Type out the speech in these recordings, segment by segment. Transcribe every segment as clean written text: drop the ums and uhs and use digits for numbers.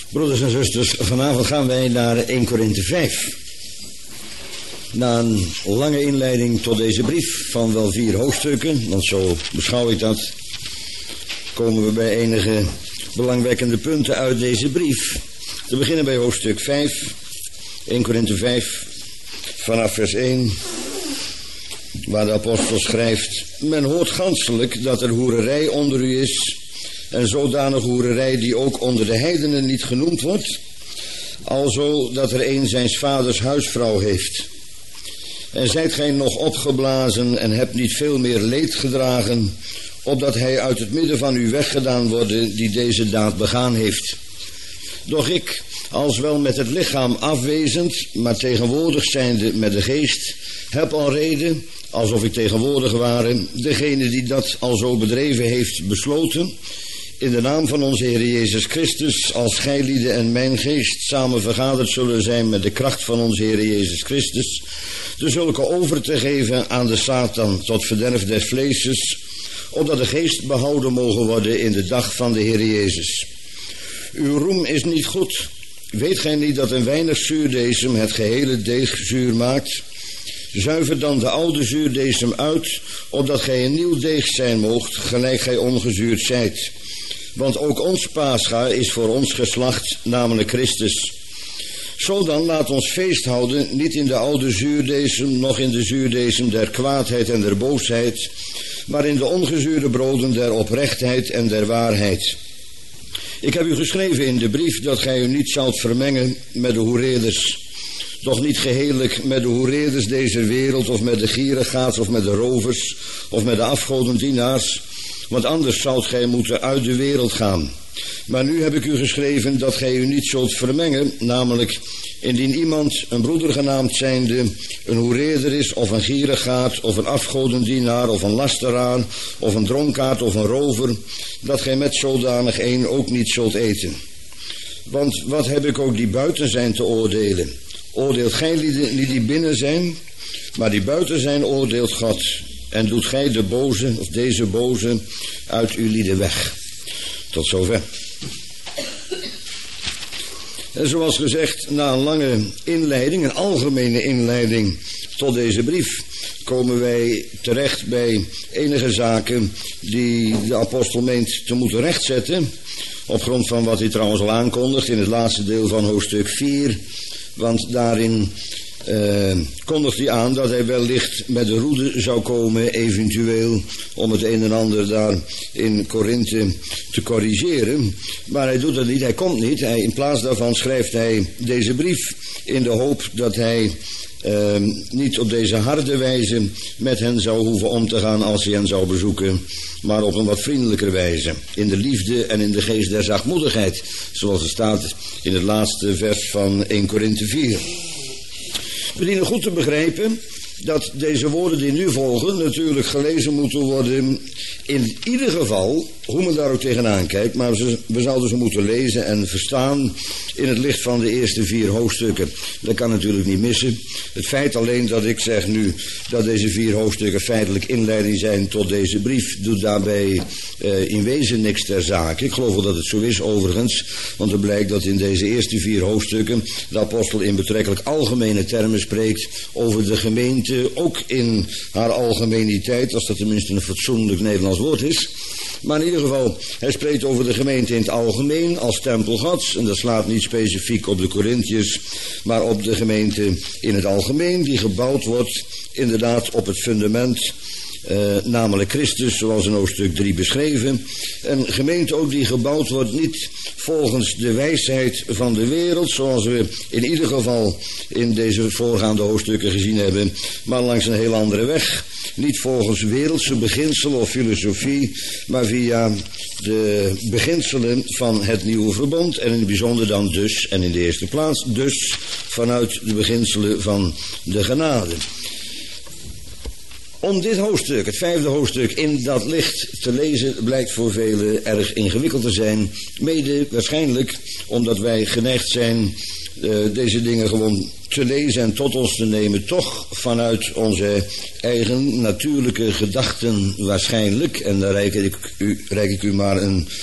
Broeders en zusters, vanavond gaan wij naar 1 Korinthe 5. Na een lange inleiding tot deze brief van wel 4 hoofdstukken, want zo beschouw ik dat, komen we bij enige belangwekkende punten uit deze brief. Te beginnen bij hoofdstuk 5, 1 Korinthe 5, vanaf vers 1, waar de apostel schrijft: Men hoort ganselijk dat er hoererij onder u is, en zodanig hoererij die ook onder de heidenen niet genoemd wordt, alzo dat er een zijns vaders huisvrouw heeft. En zijt gij nog opgeblazen en hebt niet veel meer leed gedragen, opdat hij uit het midden van u weggedaan worden die deze daad begaan heeft. Doch ik, als wel met het lichaam afwezend, maar tegenwoordig zijnde met de geest, heb al reden, alsof ik tegenwoordig ware, degene die dat al zo bedreven heeft besloten, in de naam van onze Heer Jezus Christus, als gijlieden en mijn geest samen vergaderd zullen zijn met de kracht van onze Heer Jezus Christus, de zulke over te geven aan de Satan tot verderf des vleeses, opdat de geest behouden mogen worden in de dag van de Heer Jezus. Uw roem is niet goed. Weet gij niet dat een weinig zuurdesem het gehele deeg zuur maakt? Zuiver dan de oude zuurdesem uit, opdat gij een nieuw deeg zijn moogt, gelijk gij ongezuurd zijt. Want ook ons Pascha is voor ons geslacht, namelijk Christus. Zo dan laat ons feest houden, niet in de oude zuurdesem, noch in de zuurdesem der kwaadheid en der boosheid, maar in de ongezuurde broden der oprechtheid en der waarheid. Ik heb u geschreven in de brief dat gij u niet zoudt vermengen met de hoereerders, doch niet gehelijk met de hoereerders deze wereld, of met de gierigaats, of met de rovers, of met de afgodendienaars, want anders zoudt gij moeten uit de wereld gaan. Maar nu heb ik u geschreven dat gij u niet zult vermengen, namelijk indien iemand, een broeder genaamd zijnde, een hoereerder is, of een gierigaat, of een afgodendienaar, of een lasteraar, of een dronkaard, of een rover, dat gij met zodanig een ook niet zult eten. Want wat heb ik ook die buiten zijn te oordelen? Oordeelt gij lieden die binnen zijn, maar die buiten zijn oordeelt God. En doet gij de boze, of deze boze, uit uw lieden weg. Tot zover. En zoals gezegd, na een lange inleiding, een algemene inleiding tot deze brief, komen wij terecht bij enige zaken die de apostel meent te moeten rechtzetten, op grond van wat hij trouwens al aankondigt in het laatste deel van hoofdstuk 4, want daarin kondigt hij aan dat hij wellicht met de roede zou komen, eventueel om het een en ander daar in Korinthe te corrigeren. Maar hij doet dat niet, hij komt niet. In plaats daarvan schrijft hij deze brief in de hoop dat hij niet op deze harde wijze met hen zou hoeven om te gaan als hij hen zou bezoeken, maar op een wat vriendelijker wijze, in de liefde en in de geest der zachtmoedigheid, zoals het staat in het laatste vers van 1 Korinthe 4. We dienen goed te begrijpen dat deze woorden die nu volgen natuurlijk gelezen moeten worden, in ieder geval, hoe men daar ook tegenaan kijkt, maar we zouden ze moeten lezen en verstaan in het licht van de eerste 4 hoofdstukken. Dat kan natuurlijk niet missen. Het feit alleen dat ik zeg nu dat deze 4 hoofdstukken feitelijk inleiding zijn tot deze brief, doet daarbij in wezen niks ter zake. Ik geloof wel dat het zo is overigens, want het blijkt dat in deze eerste 4 hoofdstukken de apostel in betrekkelijk algemene termen spreekt over de gemeente, ook in haar algemeniteit, als dat tenminste een fatsoenlijk Nederlands woord is. Maar in ieder geval, hij spreekt over de gemeente in het algemeen als tempel Gods. En dat slaat niet specifiek op de Korinthiërs, maar op de gemeente in het algemeen, die gebouwd wordt inderdaad op het fundament, namelijk Christus, zoals in hoofdstuk 3 beschreven. Een gemeente ook die gebouwd wordt niet volgens de wijsheid van de wereld, zoals we in ieder geval in deze voorgaande hoofdstukken gezien hebben, maar langs een heel andere weg. Niet volgens wereldse beginselen of filosofie, maar via de beginselen van het nieuwe verbond. En in het bijzonder dan dus, en in de eerste plaats dus, vanuit de beginselen van de genade. Om dit hoofdstuk, het 5e hoofdstuk, in dat licht te lezen, blijkt voor velen erg ingewikkeld te zijn. Mede waarschijnlijk omdat wij geneigd zijn deze dingen gewoon te lezen en tot ons te nemen, toch vanuit onze eigen natuurlijke gedachten waarschijnlijk. En daar reik ik u maar een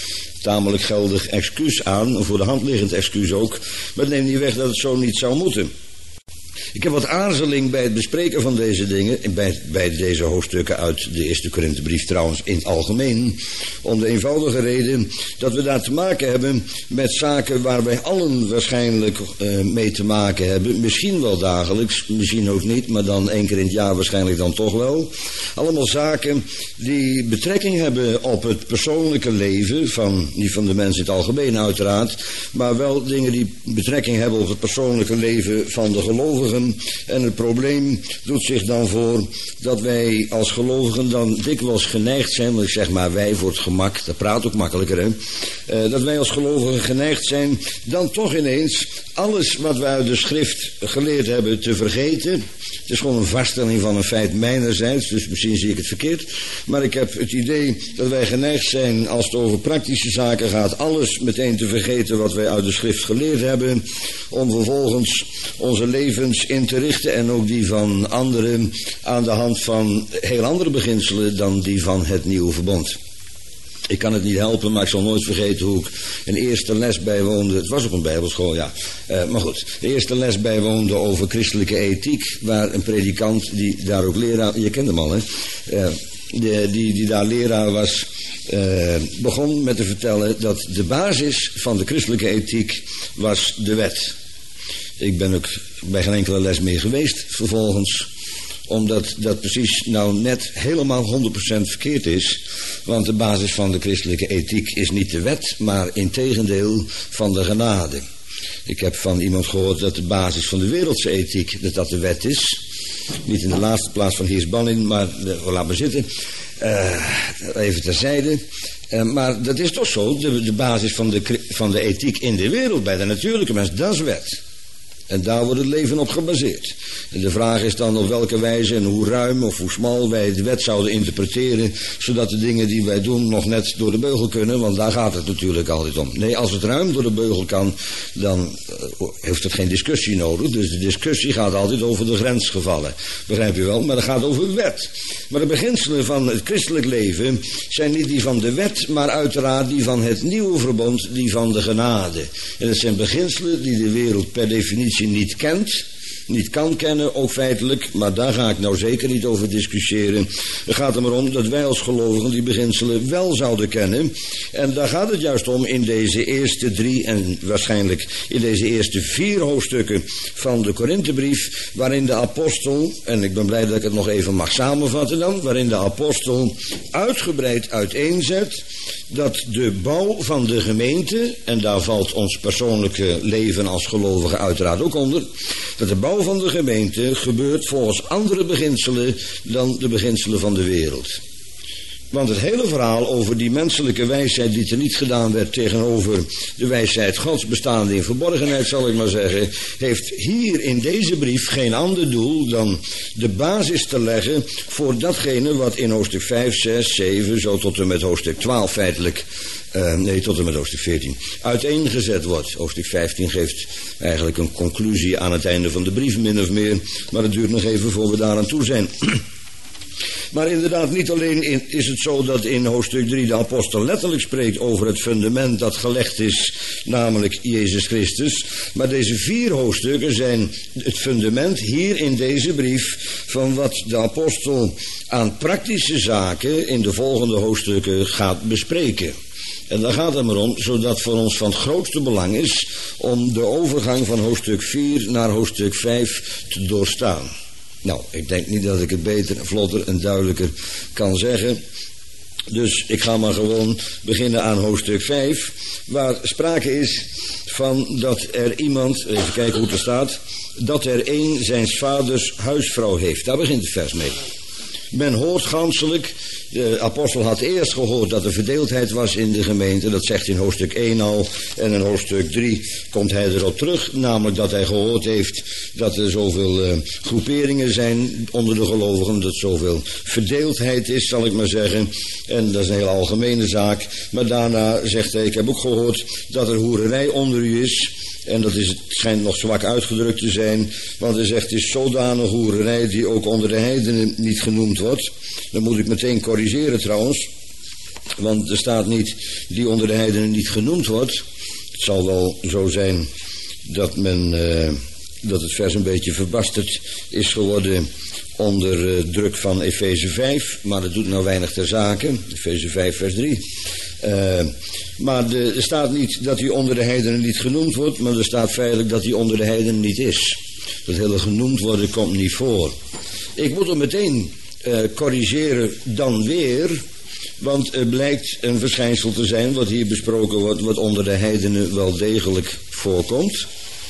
tamelijk geldig excuus aan, een voor de hand liggend excuus ook, maar het neemt niet weg dat het zo niet zou moeten. Ik heb wat aarzeling bij het bespreken van deze dingen, bij deze hoofdstukken uit de eerste Korinthebrief trouwens in het algemeen, om de eenvoudige reden dat we daar te maken hebben met zaken waar wij allen waarschijnlijk mee te maken hebben. Misschien wel dagelijks, misschien ook niet, maar dan 1 keer in het jaar waarschijnlijk dan toch wel. Allemaal zaken die betrekking hebben op het persoonlijke leven, niet van de mens in het algemeen uiteraard, maar wel dingen die betrekking hebben op het persoonlijke leven van de gelovigen. En het probleem doet zich dan voor dat wij als gelovigen dan dikwijls geneigd zijn, want ik zeg maar wij voor het gemak, dat praat ook makkelijker hè, dat wij als gelovigen geneigd zijn dan toch ineens alles wat wij uit de schrift geleerd hebben te vergeten. Het is gewoon een vaststelling van een feit mijnerzijds, dus misschien zie ik het verkeerd. Maar ik heb het idee dat wij geneigd zijn, als het over praktische zaken gaat, alles meteen te vergeten wat wij uit de schrift geleerd hebben, om vervolgens onze levens in te richten en ook die van anderen aan de hand van heel andere beginselen dan die van het nieuwe verbond. Ik kan het niet helpen, maar ik zal nooit vergeten hoe ik een eerste les bijwoonde. Het was op een bijbelschool, ja. Maar goed, de eerste les bijwoonde over christelijke ethiek, waar een predikant die daar ook leraar, je kent hem al hè, die daar leraar was, begon met te vertellen dat de basis van de christelijke ethiek was de wet. Ik ben ook bij geen enkele les meer geweest vervolgens, omdat dat precies nou net helemaal 100% verkeerd is. Want de basis van de christelijke ethiek is niet de wet, maar integendeel van de genade. Ik heb van iemand gehoord dat de basis van de wereldse ethiek, dat de wet is. Niet in de laatste plaats van Geers Banning, maar laat maar zitten. Even terzijde. Maar dat is toch zo, de basis van de ethiek in de wereld, bij de natuurlijke mens, dat is wet. En daar wordt het leven op gebaseerd. En de vraag is dan op welke wijze en hoe ruim of hoe smal wij de wet zouden interpreteren, zodat de dingen die wij doen nog net door de beugel kunnen, want daar gaat het natuurlijk altijd om. Nee, als het ruim door de beugel kan, dan heeft het geen discussie nodig. Dus de discussie gaat altijd over de grensgevallen. Begrijp je wel? Maar dat gaat over wet. Maar de beginselen van het christelijk leven zijn niet die van de wet, maar uiteraard die van het nieuwe verbond, die van de genade. En het zijn beginselen die de wereld per definitie niet kent, niet kan kennen, ook feitelijk, maar daar ga ik nou zeker niet over discussiëren. Het gaat er maar om dat wij als gelovigen die beginselen wel zouden kennen. En daar gaat het juist om in deze eerste 3 en waarschijnlijk in deze eerste 4 hoofdstukken van de Korinthebrief, waarin de apostel, en ik ben blij dat ik het nog even mag samenvatten dan, waarin de apostel uitgebreid uiteenzet dat de bouw van de gemeente, en daar valt ons persoonlijke leven als gelovigen uiteraard ook onder, dat de bouw van de gemeente gebeurt volgens andere beginselen dan de beginselen van de wereld. Want het hele verhaal over die menselijke wijsheid die teniet gedaan werd tegenover de wijsheid Gods bestaande in verborgenheid, zal ik maar zeggen, heeft hier in deze brief geen ander doel dan de basis te leggen voor datgene wat in hoofdstuk 5, 6, 7, zo tot en met hoofdstuk 12 feitelijk, tot en met hoofdstuk 14, uiteengezet wordt. Hoofdstuk 15 geeft eigenlijk een conclusie aan het einde van de brief, min of meer, maar het duurt nog even voor we daaraan toe zijn. Maar inderdaad, niet alleen is het zo dat in hoofdstuk 3 de apostel letterlijk spreekt over het fundament dat gelegd is, namelijk Jezus Christus. Maar deze 4 hoofdstukken zijn het fundament hier in deze brief van wat de apostel aan praktische zaken in de volgende hoofdstukken gaat bespreken. En daar gaat het maar om, zodat voor ons van het grootste belang is om de overgang van hoofdstuk 4 naar hoofdstuk 5 te doorstaan. Nou, ik denk niet dat ik het beter, vlotter en duidelijker kan zeggen. Dus ik ga maar gewoon beginnen aan hoofdstuk 5, waar sprake is van dat er iemand, even kijken hoe het er staat, dat er een zijns vaders huisvrouw heeft. Daar begint het vers mee. Men hoort ganselijk, de apostel had eerst gehoord dat er verdeeldheid was in de gemeente. Dat zegt in hoofdstuk 1 al. En in hoofdstuk 3 komt hij erop terug. Namelijk dat hij gehoord heeft dat er zoveel groeperingen zijn onder de gelovigen. Dat zoveel verdeeldheid is, zal ik maar zeggen. En dat is een hele algemene zaak. Maar daarna zegt hij, ik heb ook gehoord dat er hoererij onder u is. En dat is, het schijnt nog zwak uitgedrukt te zijn, want hij zegt, het is zodanig hoererij die ook onder de heidenen niet genoemd wordt. Dan moet ik meteen corrigeren trouwens. Want er staat niet die onder de heidenen niet genoemd wordt. Het zal wel zo zijn dat het vers een beetje verbasterd is geworden onder druk van Efeze 5. Maar dat doet nou weinig ter zake. Efeze 5 vers 3. Maar er staat niet dat hij onder de heidenen niet genoemd wordt. Maar er staat feitelijk dat hij onder de heidenen niet is. Dat hele genoemd worden komt niet voor. Ik moet er meteen corrigeren dan weer. Want er blijkt een verschijnsel te zijn wat hier besproken wordt, wat onder de heidenen wel degelijk voorkomt.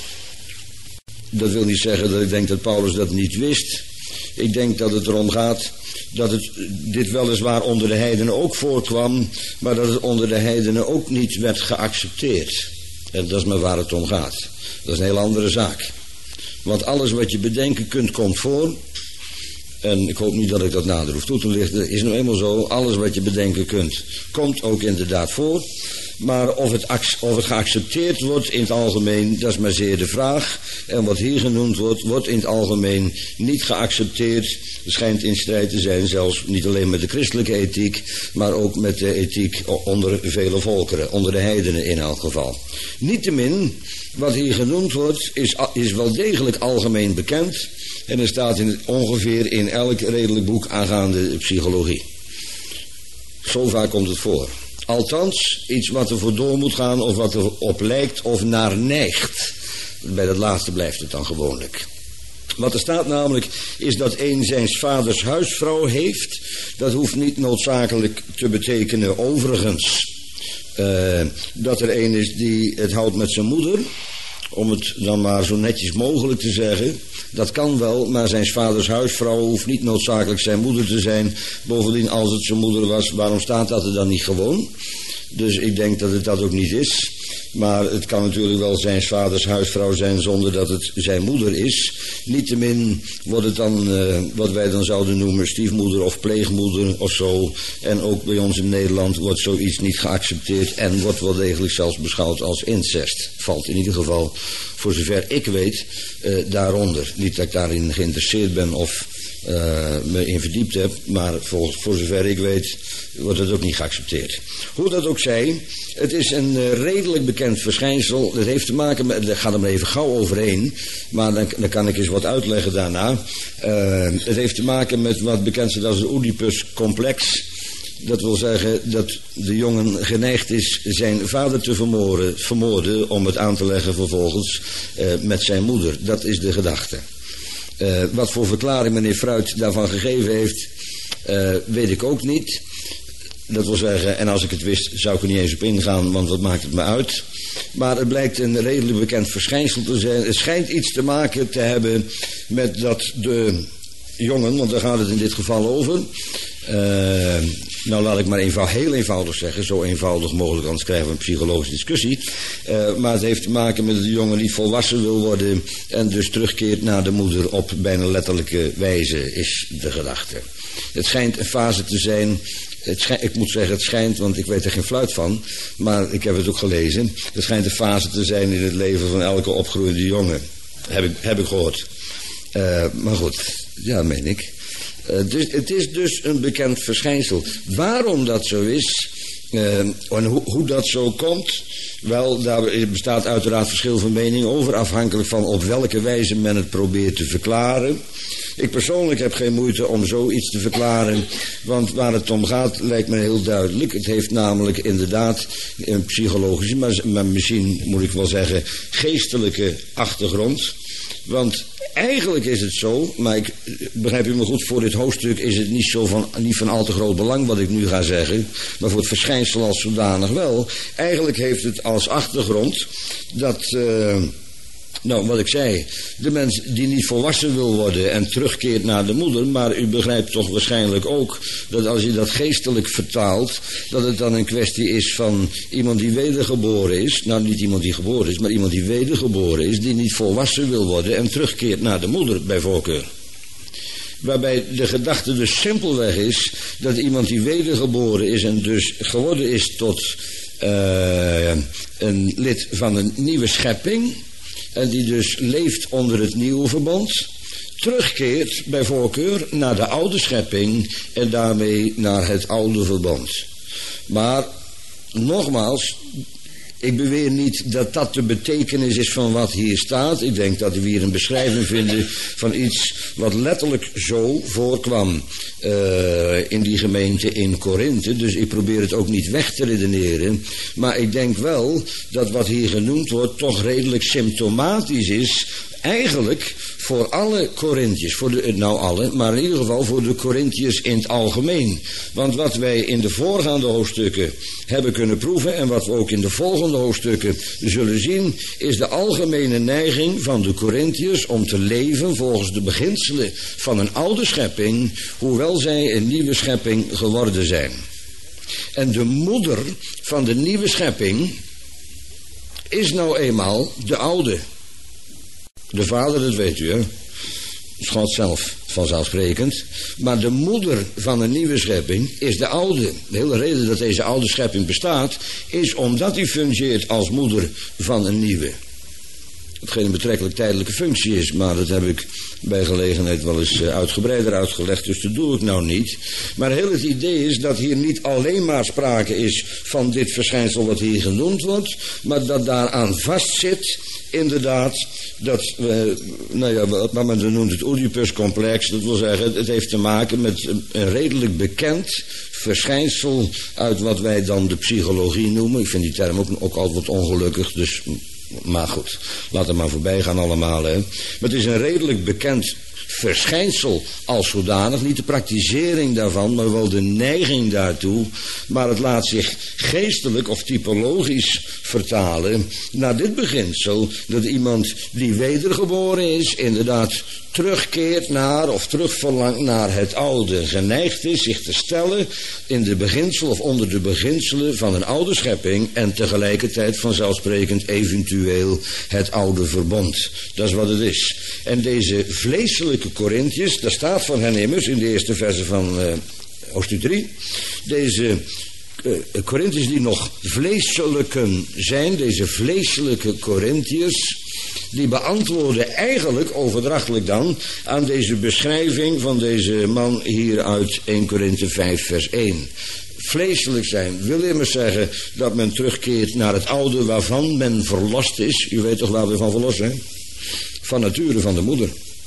Dat wil niet zeggen dat ik denk dat Paulus dat niet wist. Ik denk dat het erom gaat dat dit weliswaar onder de heidenen ook voorkwam, maar dat het onder de heidenen ook niet werd geaccepteerd. En dat is maar waar het om gaat. Dat is een heel andere zaak. Want alles wat je bedenken kunt, komt voor. En ik hoop niet dat ik dat nader hoef toe te lichten. Is nou eenmaal zo, alles wat je bedenken kunt, komt ook inderdaad voor. Maar of het geaccepteerd wordt in het algemeen, dat is maar zeer de vraag. En wat hier genoemd wordt, wordt in het algemeen niet geaccepteerd. Het schijnt in strijd te zijn, zelfs niet alleen met de christelijke ethiek, maar ook met de ethiek onder vele volkeren, onder de heidenen in elk geval. Niettemin, wat hier genoemd wordt, is wel degelijk algemeen bekend. En er staat ongeveer in elk redelijk boek aangaande psychologie. Zo vaak komt het voor. Althans, iets wat er voor door moet gaan of wat er op lijkt of naar neigt. Bij dat laatste blijft het dan gewoonlijk. Wat er staat namelijk is dat een zijns vaders huisvrouw heeft. Dat hoeft niet noodzakelijk te betekenen overigens dat er een is die het houdt met zijn moeder. Om het dan maar zo netjes mogelijk te zeggen. Dat kan wel, maar zijn vaders huisvrouw hoeft niet noodzakelijk zijn moeder te zijn. Bovendien, als het zijn moeder was, waarom staat dat er dan niet gewoon? Dus ik denk dat het dat ook niet is. Maar het kan natuurlijk wel zijn vaders huisvrouw zijn zonder dat het zijn moeder is. Niettemin wordt het dan wat wij dan zouden noemen stiefmoeder of pleegmoeder of zo. En ook bij ons in Nederland wordt zoiets niet geaccepteerd en wordt wel degelijk zelfs beschouwd als incest. Valt in ieder geval, voor zover ik weet, daaronder. Niet dat ik daarin geïnteresseerd ben of me in verdiept heb, maar voor zover ik weet wordt het ook niet geaccepteerd. Hoe dat ook zij, het is een redelijk bekend verschijnsel. Dat heeft te maken met, daar gaat er maar even gauw overheen, maar dan kan ik eens wat uitleggen daarna. Het heeft te maken met wat bekend staat als het Oedipus-complex. Dat wil zeggen dat de jongen geneigd is zijn vader te vermoorden om het aan te leggen vervolgens met zijn moeder. Dat is de gedachte. Wat voor verklaring meneer Fruit daarvan gegeven heeft, weet ik ook niet. Dat wil zeggen, en als ik het wist, zou ik er niet eens op ingaan, want wat maakt het me uit. Maar het blijkt een redelijk bekend verschijnsel te zijn. Het schijnt iets te maken te hebben met dat de jongen, want daar gaat het in dit geval over. Nou laat ik maar heel eenvoudig zeggen, zo eenvoudig mogelijk, anders krijgen we een psychologische discussie. Maar het heeft te maken met dat de jongen niet volwassen wil worden en dus terugkeert naar de moeder op bijna letterlijke wijze, is de gedachte. Het schijnt een fase te zijn, ik moet zeggen het schijnt, want ik weet er geen fluit van, maar ik heb het ook gelezen. Het schijnt een fase te zijn in het leven van elke opgroeiende jongen, heb ik gehoord. Maar goed, ja, meen ik. Het is dus een bekend verschijnsel. Waarom dat zo is en hoe dat zo komt, wel, daar bestaat uiteraard verschil van mening over, afhankelijk van op welke wijze men het probeert te verklaren. Ik persoonlijk heb geen moeite om zoiets te verklaren, want waar het om gaat lijkt me heel duidelijk. Het heeft namelijk inderdaad een psychologische, maar misschien moet ik wel zeggen geestelijke achtergrond. Want eigenlijk is het zo, maar ik begrijp u me goed, voor dit hoofdstuk is het niet van al te groot belang wat ik nu ga zeggen, maar voor het verschijnsel als zodanig wel. Eigenlijk heeft het als achtergrond dat, nou wat ik zei, de mens die niet volwassen wil worden en terugkeert naar de moeder, maar u begrijpt toch waarschijnlijk ook dat als je dat geestelijk vertaalt, dat het dan een kwestie is van iemand die wedergeboren is, nou niet iemand die geboren is, maar iemand die wedergeboren is, die niet volwassen wil worden en terugkeert naar de moeder bij voorkeur. Waarbij de gedachte dus simpelweg is dat iemand die wedergeboren is en dus geworden is tot een lid van een nieuwe schepping, en die dus leeft onder het nieuwe verbond, terugkeert bij voorkeur naar de oude schepping en daarmee naar het oude verbond. Maar, nogmaals, ik beweer niet dat dat de betekenis is van wat hier staat. Ik denk dat we hier een beschrijving vinden van iets wat letterlijk zo voorkwam in die gemeente in Korinthe. Dus ik probeer het ook niet weg te redeneren. Maar ik denk wel dat wat hier genoemd wordt toch redelijk symptomatisch is. Eigenlijk voor alle Korinthiërs, nou alle, maar in ieder geval voor de Korinthiërs in het algemeen. Want wat wij in de voorgaande hoofdstukken hebben kunnen proeven en wat we ook in de volgende hoofdstukken zullen zien, is de algemene neiging van de Korinthiërs om te leven volgens de beginselen van een oude schepping, hoewel zij een nieuwe schepping geworden zijn. En de moeder van de nieuwe schepping is nou eenmaal de oude. De vader, dat weet u, hè. is God zelf vanzelfsprekend. Maar de moeder van een nieuwe schepping is de oude. De hele reden dat deze oude schepping bestaat, is omdat hij fungeert als moeder van een nieuwe. Hetgeen een betrekkelijk tijdelijke functie is, maar dat heb ik bij gelegenheid wel eens uitgebreider uitgelegd, dus dat doe ik nou niet. Maar heel het idee is dat hier niet alleen maar sprake is van dit verschijnsel wat hier genoemd wordt, maar dat daaraan vastzit, inderdaad, dat wat men noemt het Oedipuscomplex, dat wil zeggen, het heeft te maken met een redelijk bekend verschijnsel uit wat wij dan de psychologie noemen. Ik vind die term ook altijd wat ongelukkig, dus... Maar goed, laat het maar voorbij gaan allemaal. Hè. Maar het is een redelijk bekend verschijnsel als zodanig. Niet de praktisering daarvan, maar wel de neiging daartoe. Maar het laat zich geestelijk of typologisch vertalen naar dit beginsel. Dat iemand die wedergeboren is, inderdaad terugkeert naar of terugverlangt naar het oude. Geneigd is zich te stellen in de beginsel of onder de beginselen van een oude schepping en tegelijkertijd vanzelfsprekend eventueel het oude verbond. Dat is wat het is. En deze vleeselijke Korinthiërs, daar staat van hen immers in de eerste verse van hoofdstuk 3, deze Korinthiërs die nog vleeselijken zijn, deze vleeselijke Korinthiërs, die beantwoorden eigenlijk overdrachtelijk dan aan deze beschrijving van deze man hier uit 1 Korinthe 5 vers 1. Vleeselijk zijn wil immers zeggen dat men terugkeert naar het oude waarvan men verlost is. U weet toch waar we van verlost zijn? Van nature van de moeder.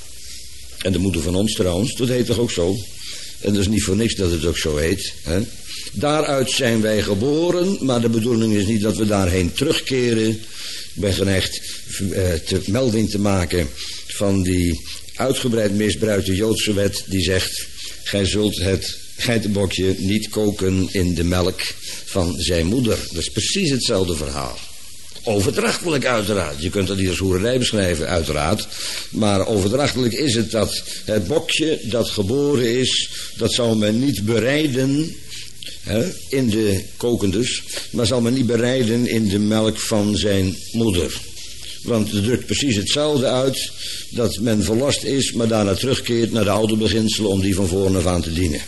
En de moeder van ons trouwens, dat heet toch ook zo? En dat is niet voor niks dat het ook zo heet. Hè? Daaruit zijn wij geboren, maar de bedoeling is niet dat we daarheen terugkeren. Ik ben geneigd melding te maken van die uitgebreid misbruikte Joodse wet die zegt: gij zult het geitenbokje niet koken in de melk van zijn moeder. Dat is precies hetzelfde verhaal. Overdrachtelijk uiteraard. Je kunt dat niet als hoererij beschrijven, uiteraard. Maar overdrachtelijk is het dat het bokje dat geboren is, dat zal men niet bereiden, in de koken dus, maar zal men niet bereiden in de melk van zijn moeder. Want het drukt precies hetzelfde uit dat men verlost is, maar daarna terugkeert naar de oude beginselen om die van voren af aan te dienen.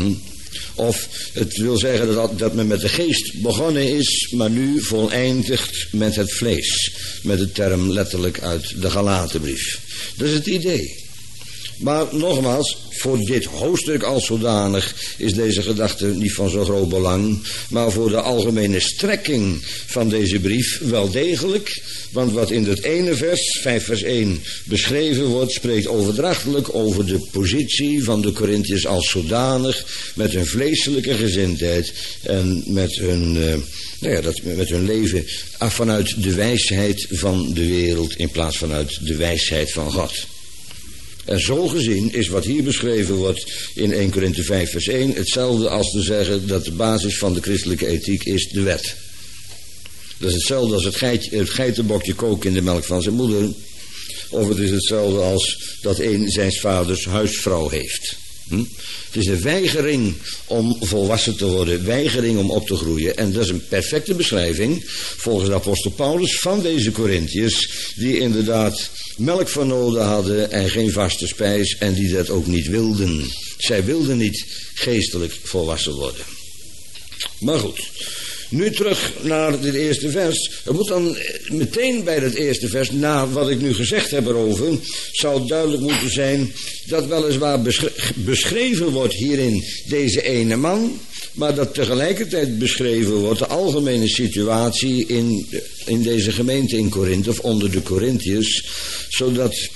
Of het wil zeggen dat men met de geest begonnen is, maar nu voleindigt met het vlees. Met de term letterlijk uit de Galatenbrief. Dat is het idee. Maar nogmaals, voor dit hoofdstuk als zodanig is deze gedachte niet van zo groot belang. Maar voor de algemene strekking van deze brief wel degelijk. Want wat in dat ene vers, 5 vers 1, beschreven wordt, spreekt overdrachtelijk over de positie van de Korinthiërs als zodanig, met hun vleeselijke gezindheid en met hun, met hun leven vanuit de wijsheid van de wereld in plaats vanuit de wijsheid van God. En zo gezien is wat hier beschreven wordt in 1 Korinthe 5 vers 1 hetzelfde als te zeggen dat de basis van de christelijke ethiek is de wet. Dat is hetzelfde als het geitenbokje koken in de melk van zijn moeder. Of het is hetzelfde als dat een zijns vaders huisvrouw heeft. Het is een weigering om volwassen te worden, weigering om op te groeien. En dat is een perfecte beschrijving, volgens de apostel Paulus, van deze Korinthiërs, die inderdaad melk van noden hadden en geen vaste spijs en die dat ook niet wilden. Zij wilden niet geestelijk volwassen worden. Maar goed, nu terug naar dit eerste vers. Er moet dan meteen bij dat eerste vers, na wat ik nu gezegd heb erover, zou duidelijk moeten zijn dat weliswaar beschreven wordt hierin deze ene man, maar dat tegelijkertijd beschreven wordt de algemene situatie in deze gemeente in Korinthe, of onder de Korinthiërs, zodat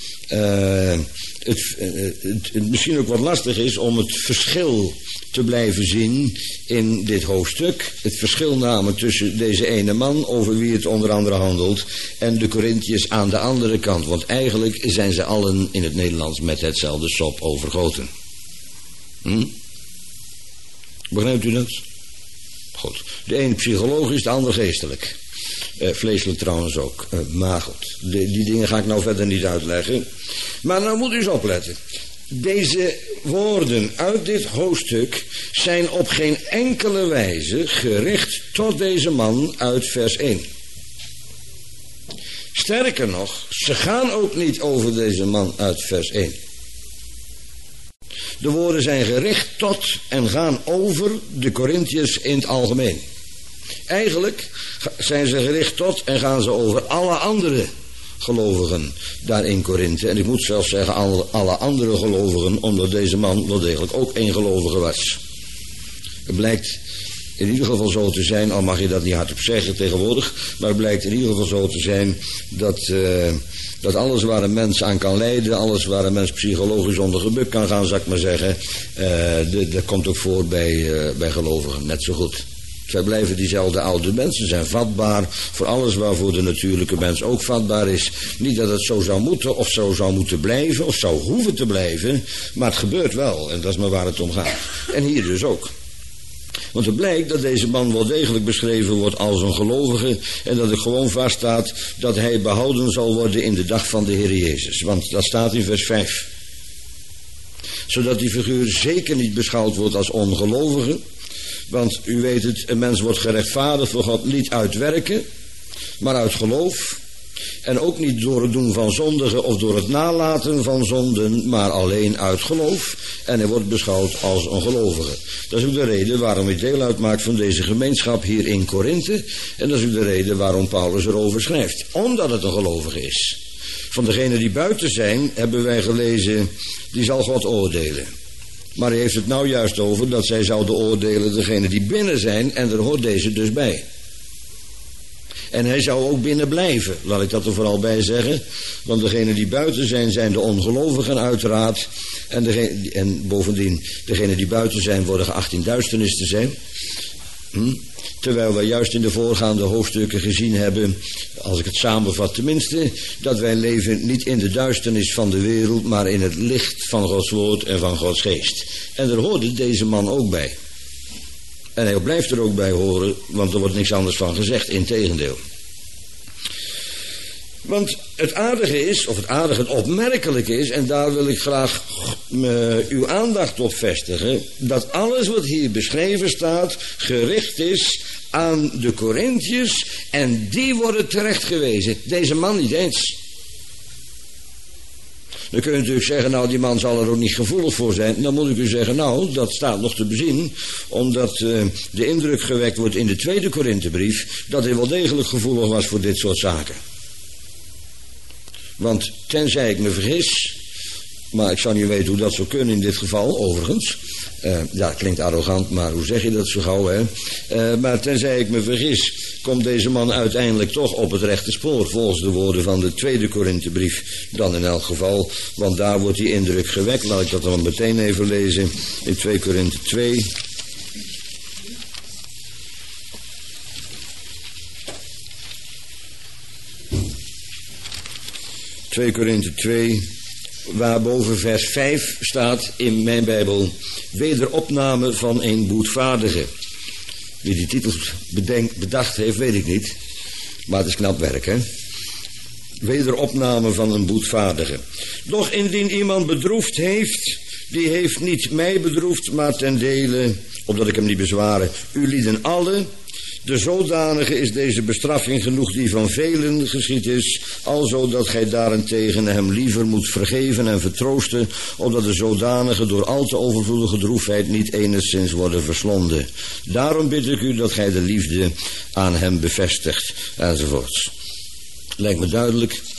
het misschien ook wat lastig is om het verschil te blijven zien in dit hoofdstuk. Het verschil namelijk tussen deze ene man, over wie het onder andere handelt, en de Korinthiërs aan de andere kant. Want eigenlijk zijn ze allen in het Nederlands met hetzelfde sop overgoten. Begrijpt u dat? Goed. De ene psychologisch, de ander geestelijk. Vleeselijk trouwens ook. Maar goed, die dingen ga ik nou verder niet uitleggen. Maar nou moet u eens opletten. Deze woorden uit dit hoofdstuk zijn op geen enkele wijze gericht tot deze man uit vers 1. Sterker nog, ze gaan ook niet over deze man uit vers 1. De woorden zijn gericht tot en gaan over de Korinthiërs in het algemeen. Eigenlijk zijn ze gericht tot en gaan ze over alle andere gelovigen daar in Korinthe. En ik moet zelfs zeggen alle andere gelovigen, omdat deze man wel degelijk ook één gelovige was. Het blijkt in ieder geval zo te zijn, al mag je dat niet hardop zeggen tegenwoordig, maar het blijkt in ieder geval zo te zijn dat alles waar een mens aan kan lijden, alles waar een mens psychologisch onder gebukt kan gaan, zou ik maar zeggen, dat komt ook voor bij gelovigen, net zo goed. Zij blijven diezelfde oude mensen, zijn vatbaar voor alles waarvoor de natuurlijke mens ook vatbaar is. Niet dat het zo zou moeten of zo zou moeten blijven of zou hoeven te blijven, maar het gebeurt wel en dat is maar waar het om gaat. En hier dus ook. Want het blijkt dat deze man wel degelijk beschreven wordt als een gelovige en dat er gewoon vaststaat dat hij behouden zal worden in de dag van de Heer Jezus. Want dat staat in vers 5. Zodat die figuur zeker niet beschouwd wordt als ongelovige. Want u weet het, een mens wordt gerechtvaardigd voor God niet uit werken, maar uit geloof. En ook niet door het doen van zondigen of door het nalaten van zonden, maar alleen uit geloof. En hij wordt beschouwd als een gelovige. Dat is ook de reden waarom hij deel uitmaakt van deze gemeenschap hier in Korinthe. En dat is ook de reden waarom Paulus erover schrijft. Omdat het een gelovige is. Van degenen die buiten zijn, hebben wij gelezen, die zal God oordelen. Maar hij heeft het nou juist over dat zij zouden oordelen degenen die binnen zijn, en daar hoort deze dus bij. En hij zou ook binnen blijven, laat ik dat er vooral bij zeggen. Want degenen die buiten zijn, zijn de ongelovigen uiteraard. En bovendien, degenen die buiten zijn, worden geacht in duisternis te zijn. Terwijl wij juist in de voorgaande hoofdstukken gezien hebben, als ik het samenvat tenminste, dat wij leven niet in de duisternis van de wereld, maar in het licht van Gods woord en van Gods geest. En daar hoorde deze man ook bij. En hij blijft er ook bij horen, want er wordt niks anders van gezegd, integendeel. Want het aardige is, of het opmerkelijke is, en daar wil ik graag uw aandacht op vestigen, dat alles wat hier beschreven staat, gericht is aan de Korinthiërs, en die worden terechtgewezen. Deze man niet eens. Dan kun je natuurlijk zeggen, nou die man zal er ook niet gevoelig voor zijn. Dan moet ik u zeggen, nou dat staat nog te bezien. Omdat de indruk gewekt wordt in de tweede Korinthebrief dat hij wel degelijk gevoelig was voor dit soort zaken. Want tenzij ik me vergis, maar ik zou niet weten hoe dat zou kunnen in dit geval overigens. Ja, klinkt arrogant, maar hoe zeg je dat zo gauw, hè? Maar tenzij ik me vergis, komt deze man uiteindelijk toch op het rechte spoor, volgens de woorden van de tweede Korinthebrief, dan in elk geval, want daar wordt die indruk gewekt. Laat ik dat dan meteen even lezen, in 2 Korinthe 2. ...2 Korinthe 2... waar boven vers 5 staat in mijn Bijbel... wederopname van een boetvaardige. Wie die titel bedacht heeft, weet ik niet. Maar het is knap werk, hè? Wederopname van een boetvaardige. Doch indien iemand bedroefd heeft... die heeft niet mij bedroefd, maar ten dele... opdat ik hem niet bezwaren... u lieden allen... De zodanige is deze bestraffing genoeg die van velen geschied is, alzo dat gij daarentegen hem liever moet vergeven en vertroosten, opdat de zodanige door al te overvloedige droefheid niet enigszins worden verslonden. Daarom bid ik u dat gij de liefde aan hem bevestigt, enzovoorts. Lijkt me duidelijk.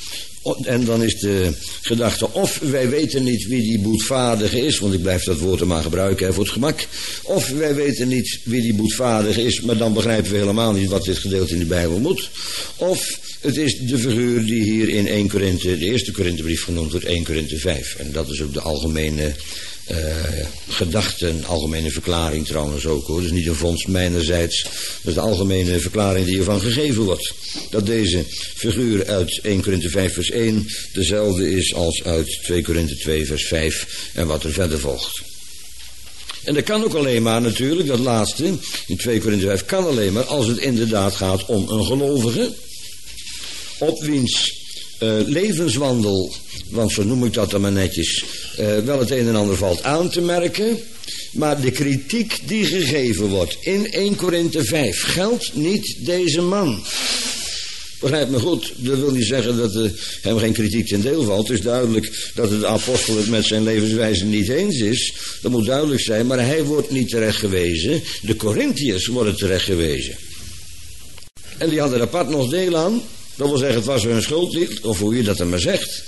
En dan is de gedachte, of wij weten niet wie die boetvaardige is, want ik blijf dat woord er maar gebruiken voor het gemak. Of wij weten niet wie die boetvaardige is, maar dan begrijpen we helemaal niet wat dit gedeelte in de Bijbel moet. Of het is de figuur die hier in 1 Korinthe, de eerste Korinthebrief genoemd wordt, 1 Korinthe 5. En dat is ook de algemene gedachte, een algemene verklaring trouwens ook hoor. Dus niet een vondst mijnerzijds, dat is de algemene verklaring die ervan gegeven wordt. Dat deze figuur uit 1 Korinthe 5 vers 1 dezelfde is als uit 2 Korinthe 2 vers 5 en wat er verder volgt. En dat kan ook alleen maar natuurlijk, dat laatste, in 2 Korinthe 5 kan alleen maar als het inderdaad gaat om een gelovige, op wiens levenswandel, want zo noem ik dat dan maar netjes, wel het een en ander valt aan te merken, maar de kritiek die gegeven wordt in 1 Korinthe 5 geldt niet deze man. Begrijp me goed, dat wil niet zeggen dat hem geen kritiek ten deel valt. Het is duidelijk dat de apostel het met zijn levenswijze niet eens is. Dat moet duidelijk zijn, maar hij wordt niet terecht gewezen. De Korinthiërs worden terecht gewezen. En die hadden er apart nog deel aan. Dat wil zeggen, het was hun schuld niet, of hoe je dat dan maar zegt.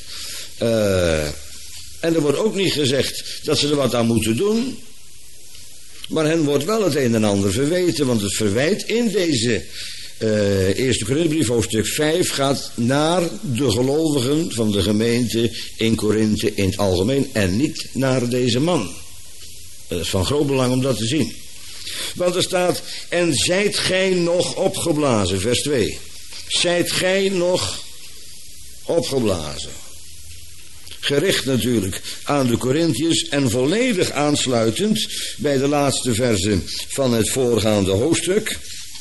En er wordt ook niet gezegd dat ze er wat aan moeten doen. Maar hen wordt wel het een en ander verweten, want het verwijt in deze eerste Korinthebrief, hoofdstuk 5, gaat naar de gelovigen van de gemeente in Korinthe in het algemeen en niet naar deze man. Dat is van groot belang om dat te zien. Want er staat, en zijt gij nog opgeblazen, vers 2. Zijt gij nog opgeblazen. Gericht natuurlijk aan de Korinthiërs en volledig aansluitend bij de laatste verzen van het voorgaande hoofdstuk.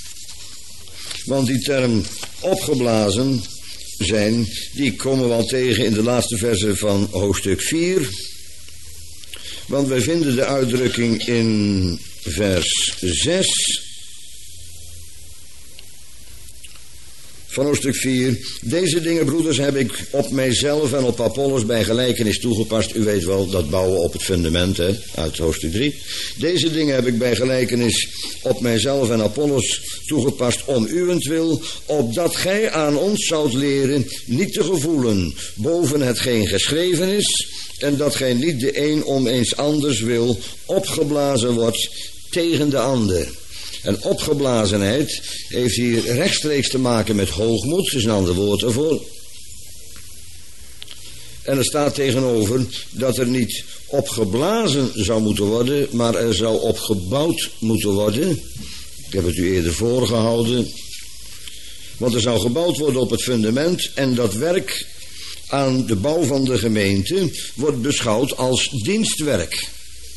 Want die term opgeblazen zijn, die komen we al tegen in de laatste versen van hoofdstuk 4. Want wij vinden de uitdrukking in vers 6 van hoofdstuk 4. Deze dingen, broeders, heb ik op mijzelf en op Apollos bij gelijkenis toegepast. U weet wel, dat bouwen op het fundament, hè, uit hoofdstuk 3. Deze dingen heb ik bij gelijkenis op mijzelf en Apollos toegepast om uwentwil, opdat gij aan ons zoudt leren niet te gevoelen boven hetgeen geschreven is, en dat gij niet de een om eens anders wil opgeblazen wordt tegen de ander. En opgeblazenheid heeft hier rechtstreeks te maken met hoogmoed, dat is een ander woord ervoor. En er staat tegenover dat er niet opgeblazen zou moeten worden, maar er zou opgebouwd moeten worden. Ik heb het u eerder voorgehouden. Want er zou gebouwd worden op het fundament en dat werk aan de bouw van de gemeente wordt beschouwd als dienstwerk.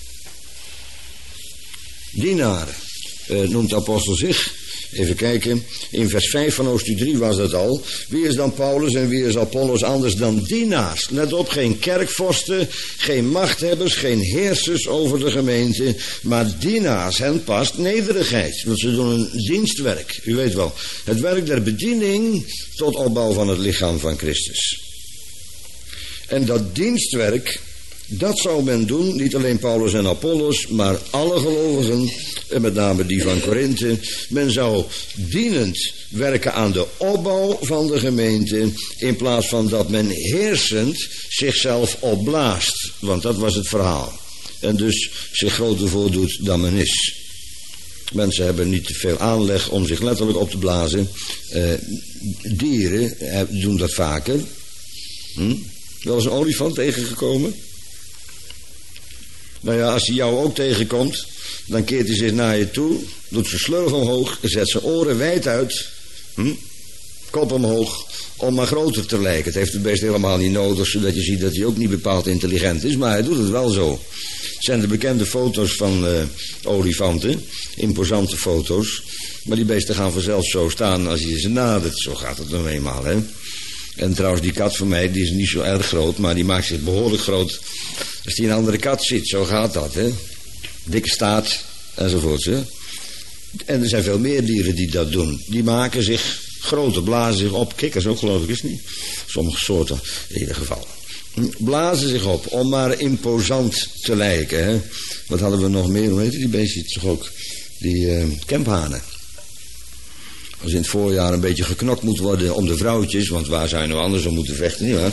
Dienaren. Noemt de apostel zich. Even kijken, in vers 5 van hoofdstuk 3 was dat al. Wie is dan Paulus en wie is Apollos anders dan dienaars? Let op, geen kerkvorsten, geen machthebbers, geen heersers over de gemeente, maar dienaars. Hen past nederigheid, want ze doen een dienstwerk. U weet wel, het werk der bediening tot opbouw van het lichaam van Christus. En dat dienstwerk, dat zou men doen, niet alleen Paulus en Apollos, maar alle gelovigen, en met name die van Korinthe. Men zou dienend werken aan de opbouw van de gemeente, in plaats van dat men heersend zichzelf opblaast. Want dat was het verhaal. En dus zich groter voordoet dan men is. Mensen hebben niet te veel aanleg om zich letterlijk op te blazen. Dieren doen dat vaker. Wel eens een olifant tegengekomen? Nou ja, als hij jou ook tegenkomt, dan keert hij zich naar je toe, doet zijn slurf omhoog, zet zijn oren wijd uit, kop omhoog, om maar groter te lijken. Het heeft het beest helemaal niet nodig, zodat je ziet dat hij ook niet bepaald intelligent is, maar hij doet het wel zo. Het zijn de bekende foto's van olifanten, imposante foto's, maar die beesten gaan vanzelf zo staan als je ze nadert. Zo gaat het nou eenmaal, hè. En trouwens, die kat van mij, die is niet zo erg groot, maar die maakt zich behoorlijk groot als die een andere kat ziet. Zo gaat dat, hè. Dikke staart, enzovoort, hè. En er zijn veel meer dieren die dat doen. Die maken zich groter, blazen zich op. Kikkers ook, geloof ik, is het niet? Sommige soorten, in ieder geval. Blazen zich op, om maar imposant te lijken, hè. Wat hadden we nog meer? Hoe heet die beestjes toch ook? Die kemphanen. Als in het voorjaar een beetje geknokt moet worden om de vrouwtjes, want waar zou je nou anders om moeten vechten, nietwaar?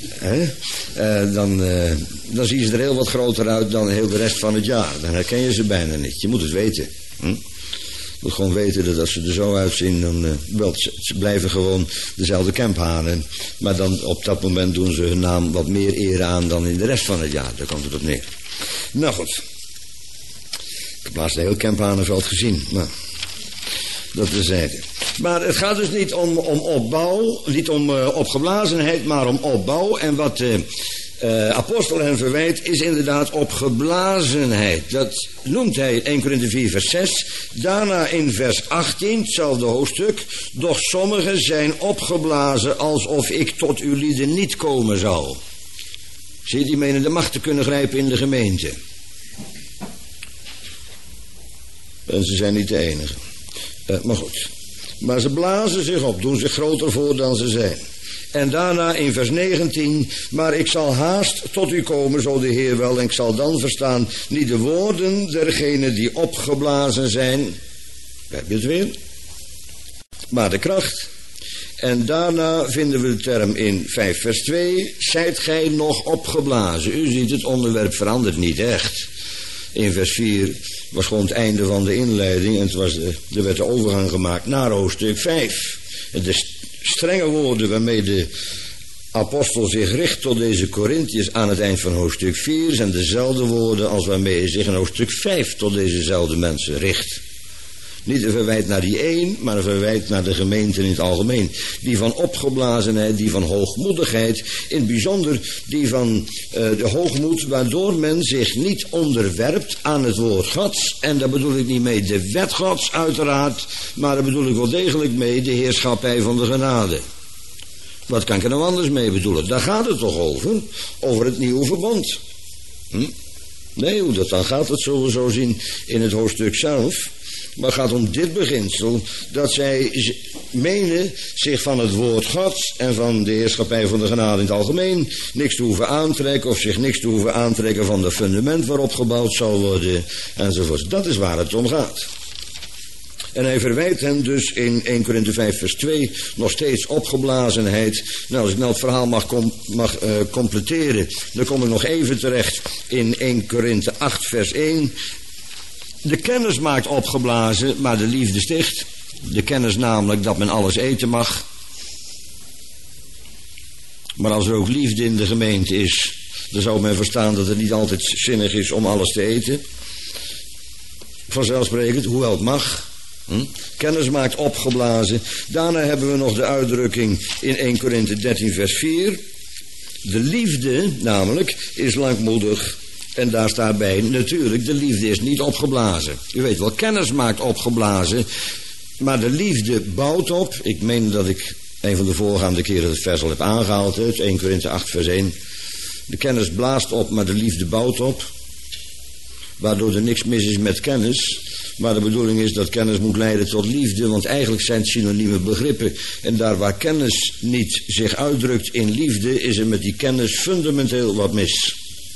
Dan zien ze er heel wat groter uit dan heel de rest van het jaar. Dan herken je ze bijna niet. Je moet het weten. Je moet gewoon weten dat als ze er zo uitzien, dan ze blijven gewoon dezelfde kemphanen. Maar dan op dat moment doen ze hun naam wat meer eer aan dan in de rest van het jaar. Daar komt het op neer. Nou goed. Ik heb laatst een heel kemphanenveld gezien. Nou, dat terzijde. Maar het gaat dus niet om opbouw, niet om opgeblazenheid, maar om opbouw. En wat de apostel hen verwijt is inderdaad opgeblazenheid. Dat noemt hij 1 Korinthe 4 vers 6. Daarna in vers 18, hetzelfde hoofdstuk. Doch sommigen zijn opgeblazen alsof ik tot uw lieden niet komen zou. Zie je, die menen de macht te kunnen grijpen in de gemeente. En ze zijn niet de enige. Maar goed. Maar ze blazen zich op, doen zich groter voor dan ze zijn. En daarna in vers 19, maar ik zal haast tot u komen, zo de Heer wel, en ik zal dan verstaan, niet de woorden dergenen die opgeblazen zijn, heb je het weer, maar de kracht. En daarna vinden we de term in 5 vers 2, zijt gij nog opgeblazen. U ziet, het onderwerp verandert niet echt. In vers 4 was gewoon het einde van de inleiding en er werd de overgang gemaakt naar hoofdstuk 5. De strenge woorden waarmee de apostel zich richt tot deze Korinthiërs aan het eind van hoofdstuk 4 zijn dezelfde woorden als waarmee hij zich in hoofdstuk 5 tot dezezelfde mensen richt. Niet een verwijt naar die één, maar een verwijt naar de gemeente in het algemeen. Die van opgeblazenheid, die van hoogmoedigheid, in het bijzonder die van de hoogmoed waardoor men zich niet onderwerpt aan het woord Gods. En daar bedoel ik niet mee de wet Gods uiteraard, maar daar bedoel ik wel degelijk mee de heerschappij van de genade. Wat kan ik er nou anders mee bedoelen? Daar gaat het toch over het nieuwe verbond. Nee, hoe dat dan gaat, dat zullen we zo zien in het hoofdstuk zelf. Maar het gaat om dit beginsel, dat zij menen zich van het woord Gods en van de heerschappij van de genade in het algemeen niks te hoeven aantrekken of zich niks te hoeven aantrekken van het fundament waarop gebouwd zal worden enzovoort. Dat is waar het om gaat. En hij verwijt hen dus in 1 Korinthe 5 vers 2 nog steeds opgeblazenheid. Nou, als ik nou het verhaal mag completeren, dan kom ik nog even terecht in 1 Korinthe 8 vers 1. De kennis maakt opgeblazen, maar de liefde sticht. De kennis namelijk dat men alles eten mag. Maar als er ook liefde in de gemeente is, dan zou men verstaan dat het niet altijd zinnig is om alles te eten. Vanzelfsprekend, hoewel het mag. Kennis maakt opgeblazen. Daarna hebben we nog de uitdrukking in 1 Korinthe 13 vers 4. De liefde namelijk is langmoedig. En daar staat bij, natuurlijk, de liefde is niet opgeblazen. U weet wel, kennis maakt opgeblazen, maar de liefde bouwt op. Ik meen dat ik een van de voorgaande keren het vers al heb aangehaald, het 1 Korinthe 8 vers 1. De kennis blaast op, maar de liefde bouwt op. Waardoor er niks mis is met kennis. Maar de bedoeling is dat kennis moet leiden tot liefde, want eigenlijk zijn het synonieme begrippen. En daar waar kennis niet zich uitdrukt in liefde, is er met die kennis fundamenteel wat mis.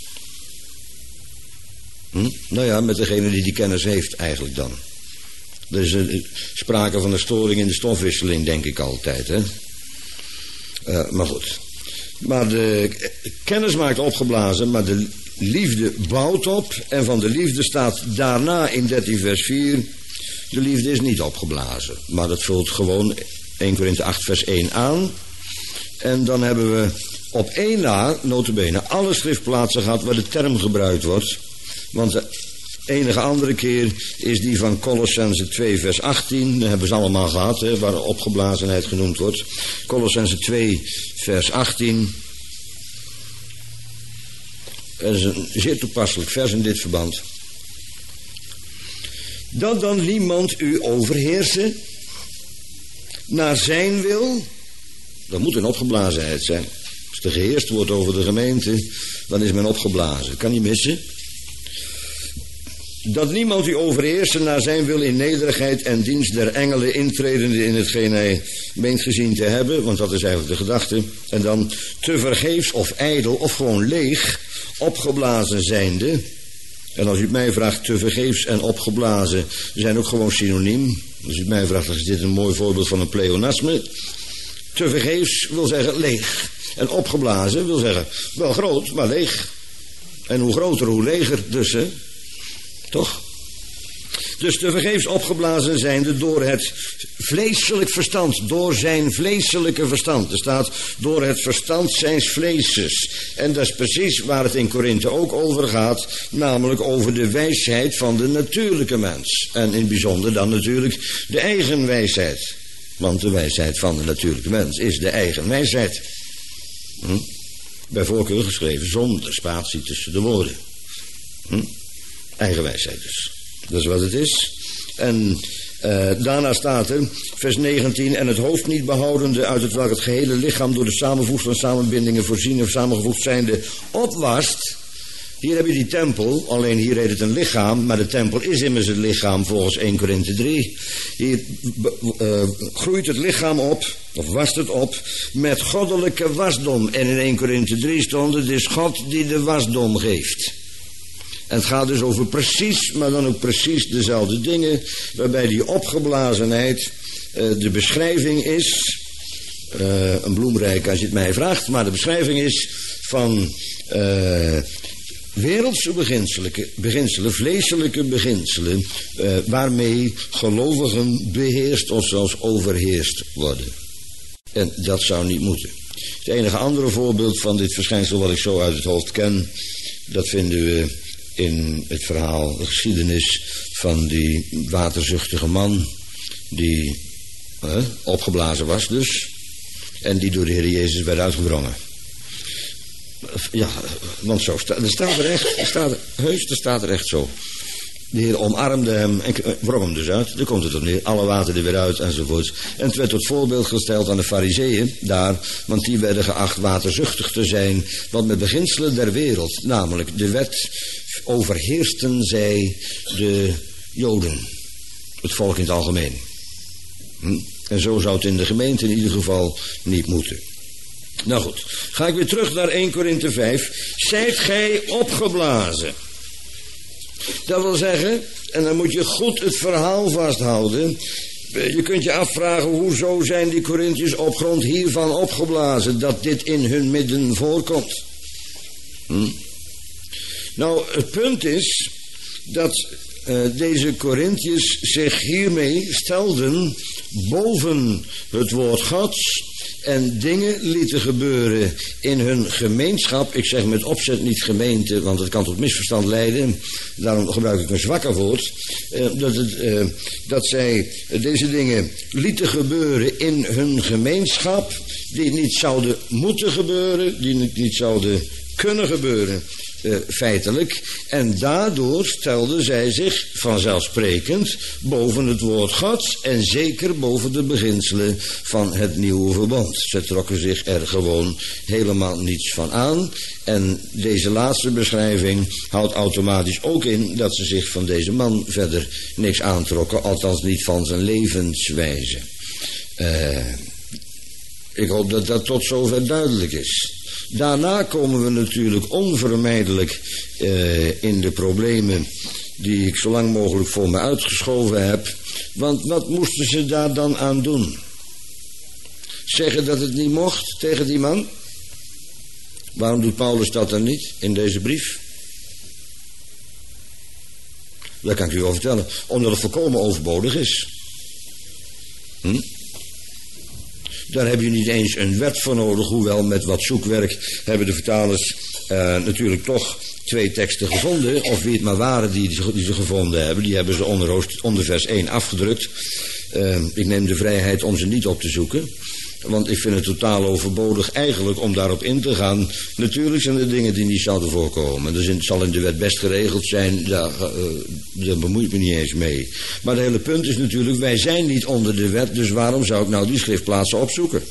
Nou ja, met degene die kennis heeft eigenlijk dan. Er is sprake van een storing in de stofwisseling, denk ik altijd. Hè? Maar goed. Maar de kennis maakt opgeblazen, maar de liefde bouwt op. En van de liefde staat daarna in 13 vers 4... de liefde is niet opgeblazen. Maar dat vult gewoon 1 Korinthe 8 vers 1 aan. En dan hebben we op 1 na, nota bene, alle schriftplaatsen gehad waar de term gebruikt wordt. Want de enige andere keer is die van Colossense 2 vers 18. Dat hebben ze allemaal gehad, hè, waar opgeblazenheid genoemd wordt. Colossense 2 vers 18. Dat is een zeer toepasselijk vers in dit verband. Dat dan niemand u overheersen naar zijn wil. Dat moet een opgeblazenheid zijn. Als er geheerst wordt over de gemeente, dan is men opgeblazen. Kan niet missen. Dat niemand u overheersen naar zijn wil in nederigheid en dienst der engelen, intredende in hetgeen hij meent gezien te hebben, want dat is eigenlijk de gedachte. En dan te vergeefs of ijdel of gewoon leeg, opgeblazen zijnde. En als u het mij vraagt, te vergeefs en opgeblazen zijn ook gewoon synoniem. Dus u mij vraagt, is dit een mooi voorbeeld van een pleonasme? Tevergeefs wil zeggen leeg. En opgeblazen wil zeggen wel groot, maar leeg. En hoe groter, hoe leger dus, hè? Toch? Dus tevergeefs opgeblazen zijnde door het vleeselijk verstand, door zijn vleeselijke verstand. Er staat door het verstand zijns vleeses. En dat is precies waar het in Korinthe ook over gaat, namelijk over de wijsheid van de natuurlijke mens. En in het bijzonder dan natuurlijk de eigen wijsheid. Want de wijsheid van de natuurlijke mens is de eigen wijsheid. Bij voorkeur geschreven zonder spatie tussen de woorden. Eigen wijsheid dus. Dat is wat het is. En daarna staat er, vers 19, en het hoofd niet behoudende, uit het welk het gehele lichaam door de samenvoegsel en samenbindingen voorzien of samengevoegd zijnde opwast. Hier heb je die tempel, alleen hier heet het een lichaam, maar de tempel is immers het lichaam volgens 1 Korinthe 3. Hier groeit het lichaam op, of wast het op, met goddelijke wasdom. En in 1 Korinthe 3 stond, het is God die de wasdom geeft. En het gaat dus over precies, maar dan ook precies dezelfde dingen, waarbij die opgeblazenheid de beschrijving is, een bloemrijk als je het mij vraagt, maar de beschrijving is van wereldse beginselen, vleeselijke beginselen, waarmee gelovigen beheerst of zelfs overheerst worden. En dat zou niet moeten. Het enige andere voorbeeld van dit verschijnsel wat ik zo uit het hoofd ken, dat vinden we in het verhaal, de geschiedenis van die waterzuchtige man die opgeblazen was dus, en die door de Heer Jezus werd uitgedrongen. Ja, want zo staat er echt, er staat er echt zo. De Heer omarmde hem en wrong hem dus uit. Daar komt het op neer. Alle water er weer uit enzovoorts. En het werd tot voorbeeld gesteld aan de Farizeeën daar, want die werden geacht waterzuchtig te zijn. Want met beginselen der wereld, namelijk de wet, overheersten zij de Joden. Het volk in het algemeen. En zo zou het in de gemeente in ieder geval niet moeten. Nou goed, ga ik weer terug naar 1 Korinthe 5. Zijt gij opgeblazen? Dat wil zeggen, en dan moet je goed het verhaal vasthouden. Je kunt je afvragen, hoezo zijn die Korinthiërs op grond hiervan opgeblazen, dat dit in hun midden voorkomt. Nou, het punt is dat deze Korinthiërs zich hiermee stelden boven het woord Gods en dingen lieten gebeuren in hun gemeenschap. Ik zeg met opzet niet gemeente, want het kan tot misverstand leiden. Daarom gebruik ik een zwakker woord. Dat zij deze dingen lieten gebeuren in hun gemeenschap, die niet zouden moeten gebeuren, die niet zouden kunnen gebeuren. Feitelijk. En daardoor stelden zij zich vanzelfsprekend boven het woord Gods en zeker boven de beginselen van het nieuwe verbond. Ze trokken zich er gewoon helemaal niets van aan. En deze laatste beschrijving houdt automatisch ook in dat ze zich van deze man verder niks aantrokken, althans niet van zijn levenswijze. Ik hoop dat dat tot zover duidelijk is. Daarna komen we natuurlijk onvermijdelijk in de problemen die ik zo lang mogelijk voor me uitgeschoven heb. Want wat moesten ze daar dan aan doen? Zeggen dat het niet mocht tegen die man? Waarom doet Paulus dat dan niet in deze brief? Dat kan ik u wel vertellen. Omdat het volkomen overbodig is. Daar heb je niet eens een wet voor nodig, hoewel met wat zoekwerk hebben de vertalers natuurlijk toch 2 teksten gevonden, of wie het maar waren die ze gevonden hebben. Die hebben ze onder vers 1 afgedrukt. Ik neem de vrijheid om ze niet op te zoeken, want ik vind het totaal overbodig eigenlijk om daarop in te gaan. Natuurlijk zijn er dingen die niet zouden voorkomen. Het zal in de wet best geregeld zijn, daar bemoei ik me niet eens mee. Maar het hele punt is natuurlijk, wij zijn niet onder de wet, dus waarom zou ik nou die schriftplaatsen opzoeken?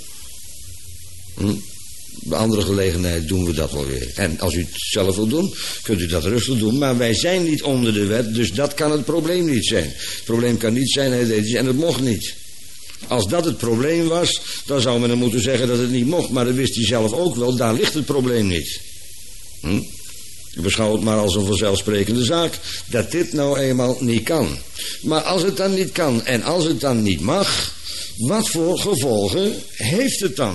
Bij andere gelegenheid doen we dat wel weer. En als u het zelf wil doen, kunt u dat rustig doen. Maar wij zijn niet onder de wet, dus dat kan het probleem niet zijn. Het probleem kan niet zijn, hij deed iets en het mocht niet. Als dat het probleem was, dan zou men dan moeten zeggen dat het niet mocht. Maar dat wist hij zelf ook wel, daar ligt het probleem niet. Ik beschouw het maar als een vanzelfsprekende zaak dat dit nou eenmaal niet kan. Maar als het dan niet kan en als het dan niet mag, wat voor gevolgen heeft het dan?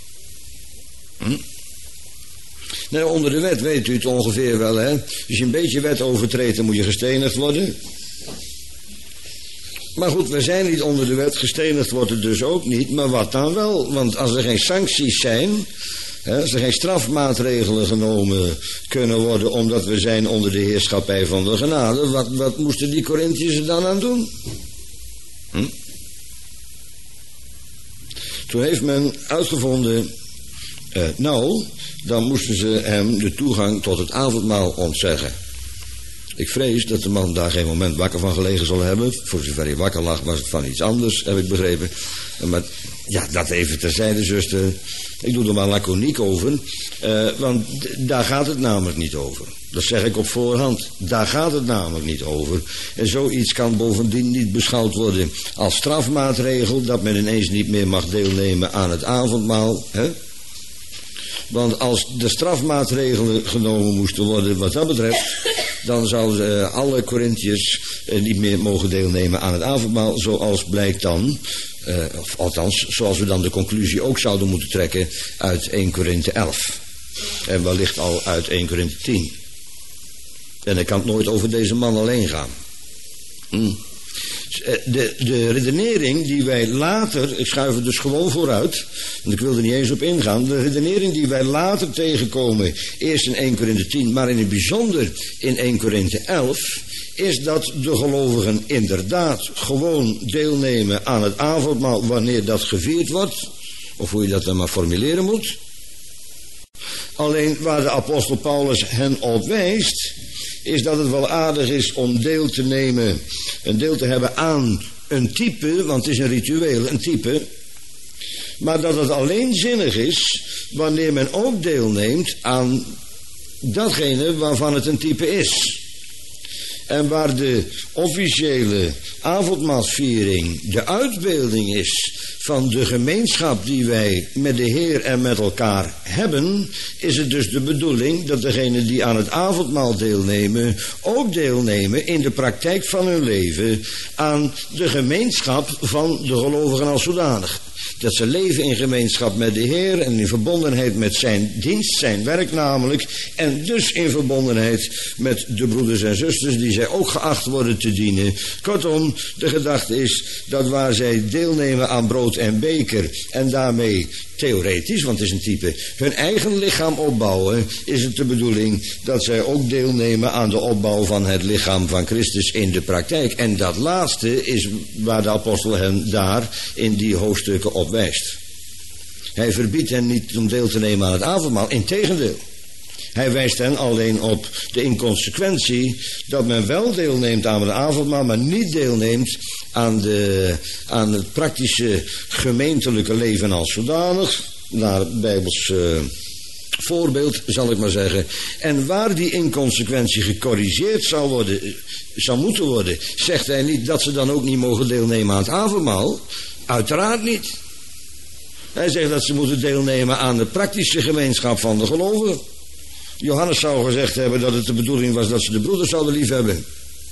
Nou, onder de wet weet u het ongeveer wel, hè. Als je een beetje wet overtreedt, dan moet je gestenigd worden. Maar goed, we zijn niet onder de wet, gestenigd wordt het dus ook niet. Maar wat dan wel? Want als er geen sancties zijn, hè, als er geen strafmaatregelen genomen kunnen worden omdat we zijn onder de heerschappij van de genade, wat moesten die Korinthiërs er dan aan doen? Toen heeft men uitgevonden, dan moesten ze hem de toegang tot het avondmaal ontzeggen. Ik vrees dat de man daar geen moment wakker van gelegen zal hebben. Voor zover hij wakker lag was het van iets anders, heb ik begrepen. Maar ja, dat even terzijde, zuster. Ik doe er maar laconiek over. Want daar gaat het namelijk niet over. Dat zeg ik op voorhand. Daar gaat het namelijk niet over. En zoiets kan bovendien niet beschouwd worden als strafmaatregel, dat men ineens niet meer mag deelnemen aan het avondmaal. Hè? Want als de strafmaatregelen genomen moesten worden wat dat betreft, dan zouden alle Korinthiërs niet meer mogen deelnemen aan het avondmaal, zoals blijkt dan, of althans, zoals we dan de conclusie ook zouden moeten trekken uit 1 Korinthe 11. En wellicht al uit 1 Korinthe 10. En dan kan het nooit over deze man alleen gaan. De redenering die wij later, ik schuif het dus gewoon vooruit, want ik wil er niet eens op ingaan, de redenering die wij later tegenkomen, eerst in 1 Korinthe 10, maar in het bijzonder in 1 Korinthe 11, is dat de gelovigen inderdaad gewoon deelnemen aan het avondmaal wanneer dat gevierd wordt, of hoe je dat dan maar formuleren moet. Alleen waar de apostel Paulus hen op wijst, is dat het wel aardig is om deel te nemen, een deel te hebben aan een type, want het is een ritueel, een type, maar dat het alleen zinnig is wanneer men ook deelneemt aan datgene waarvan het een type is. En waar de officiële avondmaalsviering de uitbeelding is van de gemeenschap die wij met de Heer en met elkaar hebben, is het dus de bedoeling dat degenen die aan het avondmaal deelnemen, ook deelnemen in de praktijk van hun leven aan de gemeenschap van de gelovigen als zodanig. Dat ze leven in gemeenschap met de Heer en in verbondenheid met zijn dienst, zijn werk namelijk, en dus in verbondenheid met de broeders en zusters die zij ook geacht worden te dienen. Kortom, de gedachte is dat waar zij deelnemen aan brood en beker en daarmee theoretisch, want het is een type, hun eigen lichaam opbouwen, is het de bedoeling dat zij ook deelnemen aan de opbouw van het lichaam van Christus in de praktijk. En dat laatste is waar de apostel hen daar in die hoofdstukken op wijst. Hij verbiedt hen niet om deel te nemen aan het avondmaal, integendeel. Hij wijst hen alleen op de inconsequentie dat men wel deelneemt aan het avondmaal, maar niet deelneemt aan het praktische gemeentelijke leven als zodanig, naar Bijbels voorbeeld zal ik maar zeggen. En waar die inconsequentie gecorrigeerd zou moeten worden, zegt hij niet dat ze dan ook niet mogen deelnemen aan het avondmaal. Uiteraard niet. Hij zegt dat ze moeten deelnemen aan de praktische gemeenschap van de gelovigen. Johannes zou gezegd hebben dat het de bedoeling was dat ze de broeders zouden liefhebben.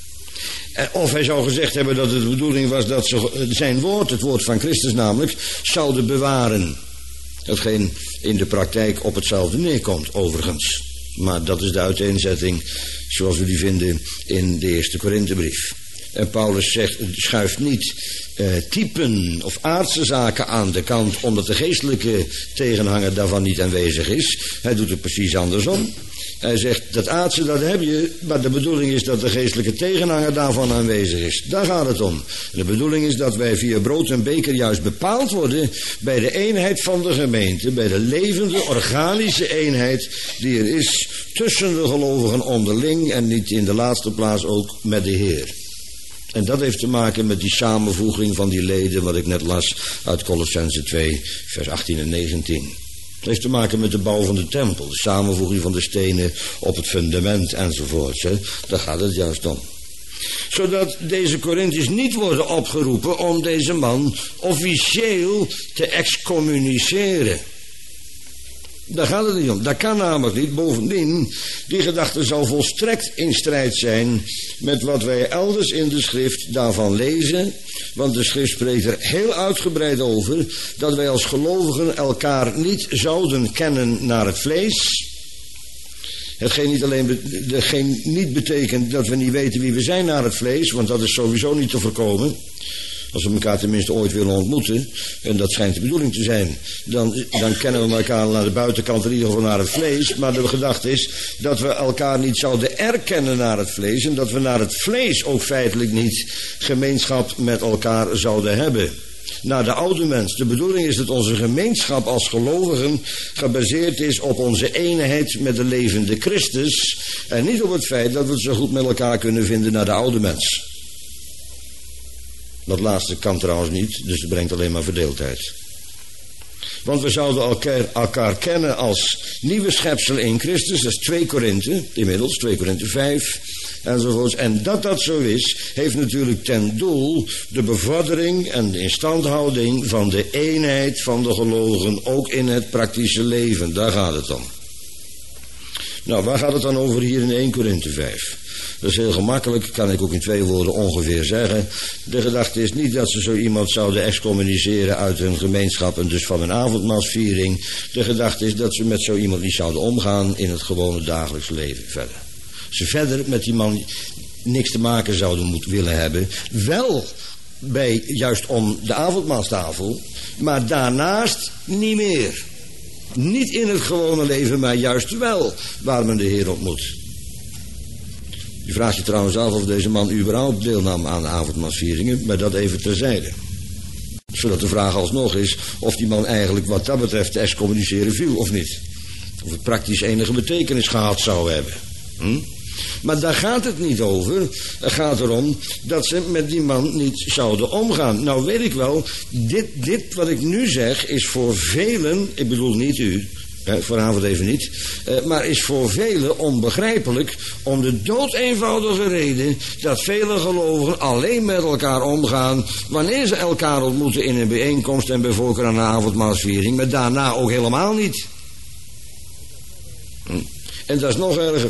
Of hij zou gezegd hebben dat het de bedoeling was dat ze zijn woord, het woord van Christus namelijk, zouden bewaren. Hetgeen in de praktijk op hetzelfde neerkomt, overigens. Maar dat is de uiteenzetting zoals we die vinden in de eerste Korinthebrief. En Paulus schuift niet typen of aardse zaken aan de kant, omdat de geestelijke tegenhanger daarvan niet aanwezig is. Hij doet het precies andersom. Hij zegt, dat aardse dat heb je, maar de bedoeling is dat de geestelijke tegenhanger daarvan aanwezig is. Daar gaat het om. En de bedoeling is dat wij via brood en beker juist bepaald worden bij de eenheid van de gemeente, bij de levende, organische eenheid die er is tussen de gelovigen onderling en niet in de laatste plaats ook met de Heer. En dat heeft te maken met die samenvoeging van die leden, wat ik net las uit Kolossenzen 2, vers 18 en 19. Het heeft te maken met de bouw van de tempel, de samenvoeging van de stenen op het fundament enzovoorts. Hè. Daar gaat het juist om. Zodat deze Korinthiërs niet worden opgeroepen om deze man officieel te excommuniceren. Daar gaat het niet om. Dat kan namelijk niet. Bovendien, die gedachte zou volstrekt in strijd zijn met wat wij elders in de schrift daarvan lezen. Want de schrift spreekt er heel uitgebreid over dat wij als gelovigen elkaar niet zouden kennen naar het vlees. Hetgeen niet betekent dat we niet weten wie we zijn naar het vlees, want dat is sowieso niet te voorkomen. Als we elkaar tenminste ooit willen ontmoeten, en dat schijnt de bedoeling te zijn, dan kennen we elkaar naar de buitenkant in ieder geval naar het vlees. Maar de gedachte is dat we elkaar niet zouden erkennen naar het vlees en dat we naar het vlees ook feitelijk niet gemeenschap met elkaar zouden hebben. Naar de oude mens. De bedoeling is dat onze gemeenschap als gelovigen gebaseerd is op onze eenheid met de levende Christus en niet op het feit dat we het zo goed met elkaar kunnen vinden naar de oude mens. Dat laatste kan trouwens niet, dus het brengt alleen maar verdeeldheid. Want we zouden elkaar kennen als nieuwe schepsel in Christus, dat is 2 Korinthe, inmiddels 2 Korinthe 5 enzovoorts. En dat zo is, heeft natuurlijk ten doel de bevordering en de instandhouding van de eenheid van de gelovigen, ook in het praktische leven. Daar gaat het om. Nou, waar gaat het dan over hier in 1 Korinthe 5? Dat is heel gemakkelijk, kan ik ook in 2 woorden ongeveer zeggen. De gedachte is niet dat ze zo iemand zouden excommuniceren uit hun gemeenschap en dus van een avondmaalsviering. De gedachte is dat ze met zo iemand niet zouden omgaan in het gewone dagelijks leven verder. Ze verder met die man niks te maken zouden willen hebben. Wel juist om de avondmaalstafel, maar daarnaast niet meer. Niet in het gewone leven, maar juist wel waar men de Heer ontmoet. Je vraagt je trouwens af of deze man überhaupt deelnam aan de avondmaalsvieringen, maar dat even terzijde. Zodat de vraag alsnog is of die man eigenlijk wat dat betreft te excommuniceren viel of niet. Of het praktisch enige betekenis gehad zou hebben. Maar daar gaat het niet over. Het gaat erom dat ze met die man niet zouden omgaan. Nou weet ik wel, dit wat ik nu zeg is voor velen, ik bedoel niet u, vanavond even niet, maar is voor velen onbegrijpelijk om de doodeenvoudige reden dat vele gelovigen alleen met elkaar omgaan wanneer ze elkaar ontmoeten in een bijeenkomst en bij voorkeur aan een avondmaalsviering, maar daarna ook helemaal niet. En dat is nog erger.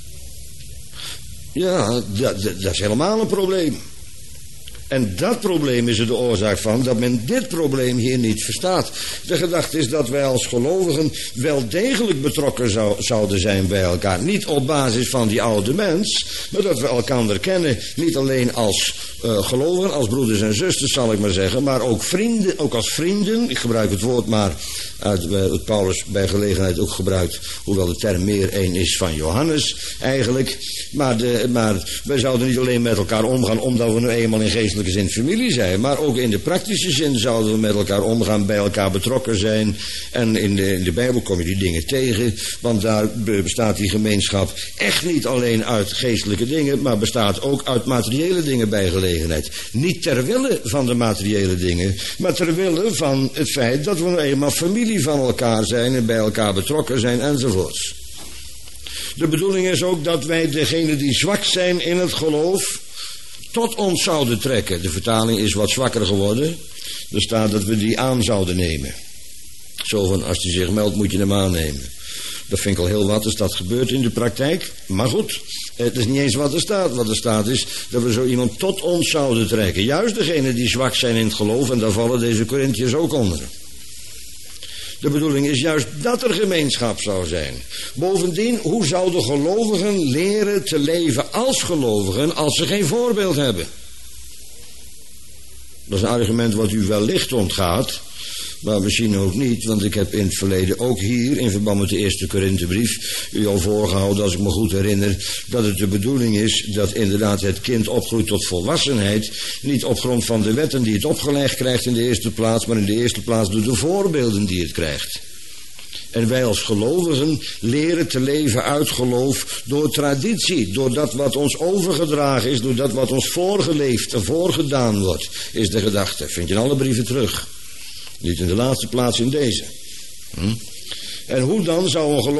Ja, dat is helemaal een probleem. En dat probleem is er de oorzaak van dat men dit probleem hier niet verstaat. De gedachte is dat wij als gelovigen wel degelijk betrokken zouden zijn bij elkaar. Niet op basis van die oude mens, maar dat we elkaar kennen. Niet alleen als gelovigen, als broeders en zusters zal ik maar zeggen, maar ook vrienden, ook als vrienden. Ik gebruik het woord maar uit Paulus bij gelegenheid ook gebruikt, hoewel de term meer één is van Johannes eigenlijk. Maar wij zouden niet alleen met elkaar omgaan omdat we nu eenmaal in geestelijke zin familie zijn, maar ook in de praktische zin zouden we met elkaar omgaan, bij elkaar betrokken zijn. En in de Bijbel kom je die dingen tegen, want daar bestaat die gemeenschap echt niet alleen uit geestelijke dingen, maar bestaat ook uit materiële dingen bij gelegenheid. Niet ter wille van de materiële dingen, maar ter wille van het feit dat we nu eenmaal familie van elkaar zijn en bij elkaar betrokken zijn enzovoorts. De bedoeling is ook dat wij degenen die zwak zijn in het geloof tot ons zouden trekken. De vertaling is wat zwakker geworden. Er staat dat we die aan zouden nemen. Zo van, als die zich meldt moet je hem aannemen. Dat vind ik al heel wat als dat gebeurt in de praktijk. Maar goed, het is niet eens wat er staat. Wat er staat is dat we zo iemand tot ons zouden trekken. Juist degenen die zwak zijn in het geloof, en daar vallen deze Korinthiërs ook onder. De bedoeling is juist dat er gemeenschap zou zijn. Bovendien, hoe zouden gelovigen leren te leven als gelovigen als ze geen voorbeeld hebben? Dat is een argument wat u wellicht ontgaat, maar misschien ook niet, want ik heb in het verleden ook hier, in verband met de eerste Korinthebrief, u al voorgehouden, als ik me goed herinner, dat het de bedoeling is dat inderdaad het kind opgroeit tot volwassenheid, niet op grond van de wetten die het opgelegd krijgt in de eerste plaats, maar in de eerste plaats door de voorbeelden die het krijgt. En wij als gelovigen leren te leven uit geloof door traditie, door dat wat ons overgedragen is, door dat wat ons voorgeleefd en voorgedaan wordt, is de gedachte. Vind je in alle brieven terug. Niet in de laatste plaats in deze. En hoe dan zou een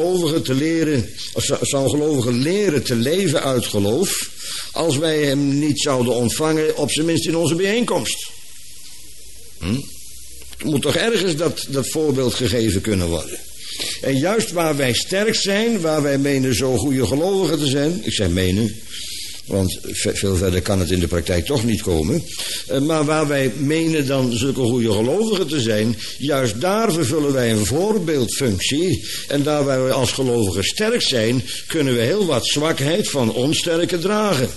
gelovige leren te leven uit geloof, als wij hem niet zouden ontvangen, op zijn minst in onze bijeenkomst? Er moet toch ergens dat voorbeeld gegeven kunnen worden. En juist waar wij sterk zijn, waar wij menen zo goede gelovigen te zijn, ik zeg menen, want veel verder kan het in de praktijk toch niet komen. Maar waar wij menen dan zulke goede gelovigen te zijn, juist daar vervullen wij een voorbeeldfunctie. En daar waar wij als gelovigen sterk zijn, kunnen we heel wat zwakheid van onsterke dragen.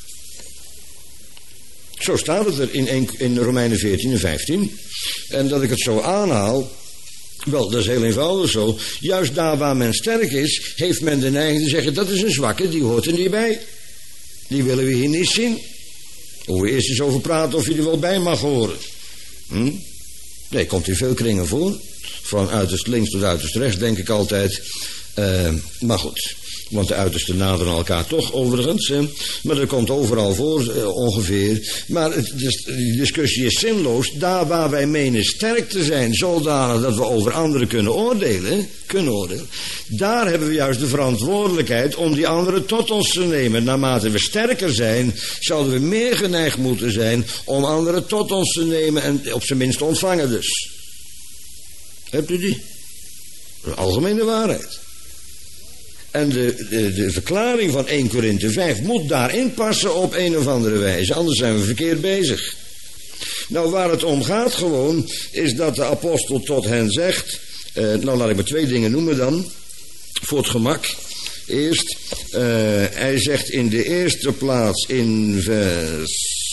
Zo staat het er in Romeinen 14 en 15. En dat ik het zo aanhaal, wel, dat is heel eenvoudig zo. Juist daar waar men sterk is, heeft men de neiging te zeggen, dat is een zwakke, die hoort er niet bij. Die willen we hier niet zien. Hoe we eerst eens over praten of je er wel bij mag horen. Nee, komt in veel kringen voor. Van uiterst links tot uiterst rechts, denk ik altijd. Maar goed, want de uitersten naderen elkaar toch overigens. Maar dat komt overal voor ongeveer. Maar die discussie is zinloos. Daar waar wij menen sterk te zijn, zodanig dat we over anderen kunnen oordelen. Daar hebben we juist de verantwoordelijkheid om die anderen tot ons te nemen. Naarmate we sterker zijn, zouden we meer geneigd moeten zijn om anderen tot ons te nemen en op zijn minst te ontvangen dus. Hebt u die? Een algemene waarheid. En de verklaring van 1 Korinthe 5 moet daarin passen op een of andere wijze. Anders zijn we verkeerd bezig. Nou, waar het om gaat gewoon, is dat de apostel tot hen zegt. Nou, laat ik maar 2 dingen noemen dan. Voor het gemak. Eerst, hij zegt in de eerste plaats in vers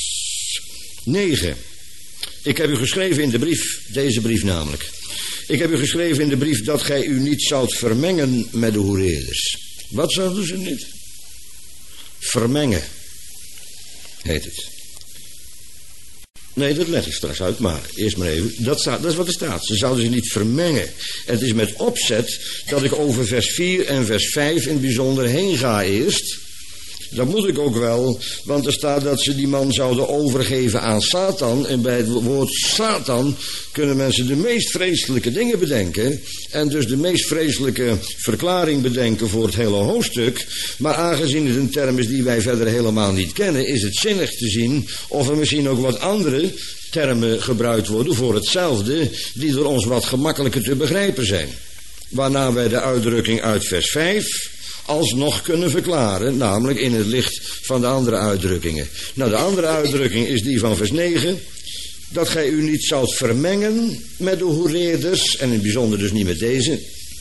9. Ik heb u geschreven in de brief, deze brief namelijk. Ik heb u geschreven in de brief dat gij u niet zoudt vermengen met de hoereerders. Wat zouden ze niet? Vermengen, heet het. Nee, dat leg ik straks uit, maar eerst maar even. Dat is wat er staat. Ze zouden zich niet vermengen. En het is met opzet dat ik over vers 4 en vers 5 in het bijzonder heen ga eerst. Dat moet ik ook wel, want er staat dat ze die man zouden overgeven aan Satan. En bij het woord Satan kunnen mensen de meest vreselijke dingen bedenken. En dus de meest vreselijke verklaring bedenken voor het hele hoofdstuk. Maar aangezien het een term is die wij verder helemaal niet kennen, is het zinnig te zien of er misschien ook wat andere termen gebruikt worden voor hetzelfde, die door ons wat gemakkelijker te begrijpen zijn. Waarna wij de uitdrukking uit vers 5... alsnog kunnen verklaren, namelijk in het licht van de andere uitdrukkingen. Nou, de andere uitdrukking is die van vers 9, dat gij u niet zoudt vermengen met de hoereerders, en in het bijzonder dus niet met deze.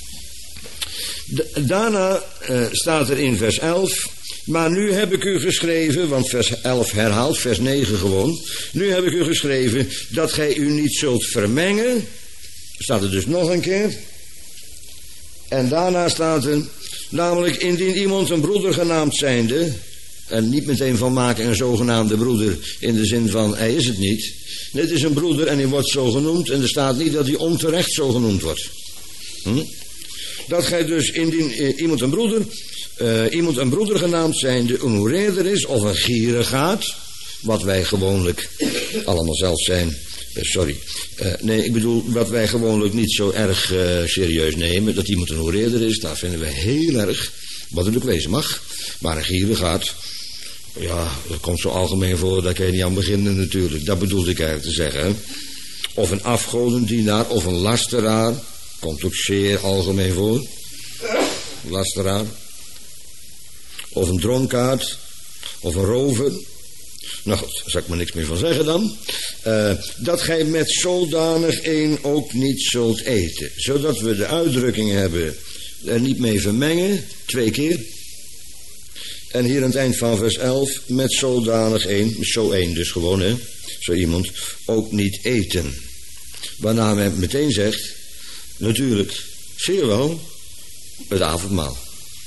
Daarna staat er in vers 11, maar nu heb ik u geschreven, want vers 11 herhaalt vers 9 gewoon, nu heb ik u geschreven dat gij u niet zult vermengen, staat er dus nog een keer, en daarna staat er, namelijk, indien iemand een broeder genaamd zijnde, en niet meteen van maken een zogenaamde broeder in de zin van, hij is het niet. Dit is een broeder en hij wordt zo genoemd en er staat niet dat hij onterecht zo genoemd wordt. Dat gij dus, indien iemand een broeder genaamd zijnde, een hoereerder is of een gierigaard, wat wij gewoonlijk allemaal zelf zijn. Nee, ik bedoel, wat wij gewoonlijk niet zo erg serieus nemen, dat iemand een hoereerder is, dat vinden we heel erg, wat het ook wezen mag. Maar een gierigaard, ja, dat komt zo algemeen voor, daar kan je niet aan beginnen natuurlijk. Dat bedoelde ik eigenlijk te zeggen. Hè? Of een afgodendienaar, of een lasteraar, komt ook zeer algemeen voor. Lasteraar. Of een dronkaard, of een rover. Nou goed, daar zal ik maar niks meer van zeggen dan. Dat gij met zodanig een ook niet zult eten. Zodat we de uitdrukking hebben, er niet mee vermengen, 2 keer. En hier aan het eind van vers 11, met zodanig een, zo één dus gewoon hè, zo iemand, ook niet eten. Waarna men meteen zegt, natuurlijk, zie je wel, het avondmaal.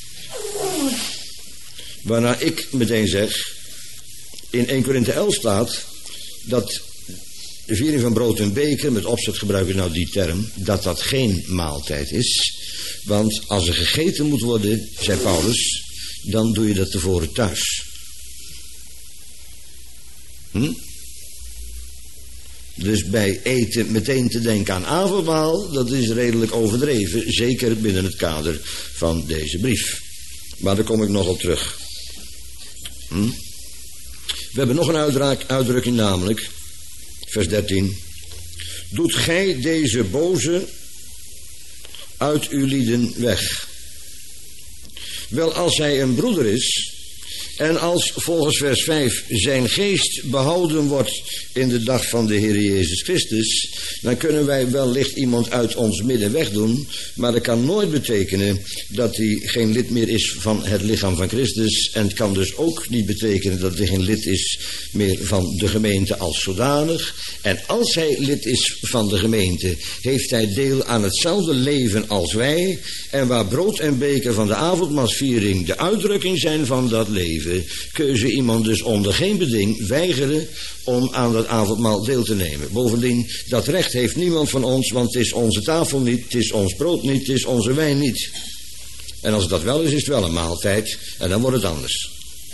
Waarna ik meteen zeg, in 1 Korinthe 11 staat dat de viering van brood en beker, met opzet gebruik ik nou die term, dat geen maaltijd is. Want als er gegeten moet worden, zei Paulus, dan doe je dat tevoren thuis. Dus bij eten meteen te denken aan avondmaal, dat is redelijk overdreven, zeker binnen het kader van deze brief. Maar daar kom ik nog op terug. We hebben nog een uitdrukking, namelijk, vers 13. Doet gij deze boze uit uw lieden weg. Wel, als hij een broeder is, en als volgens vers 5 zijn geest behouden wordt in de dag van de Heer Jezus Christus, dan kunnen wij wellicht iemand uit ons midden wegdoen, maar dat kan nooit betekenen dat hij geen lid meer is van het lichaam van Christus, en het kan dus ook niet betekenen dat hij geen lid is meer van de gemeente als zodanig. En als hij lid is van de gemeente, heeft hij deel aan hetzelfde leven als wij, en waar brood en beker van de avondmaalsviering de uitdrukking zijn van dat leven, kun je iemand dus onder geen beding weigeren om aan dat avondmaal deel te nemen. Bovendien, dat recht heeft niemand van ons, want het is onze tafel niet, het is ons brood niet, het is onze wijn niet. En als het dat wel is, is het wel een maaltijd en dan wordt het anders.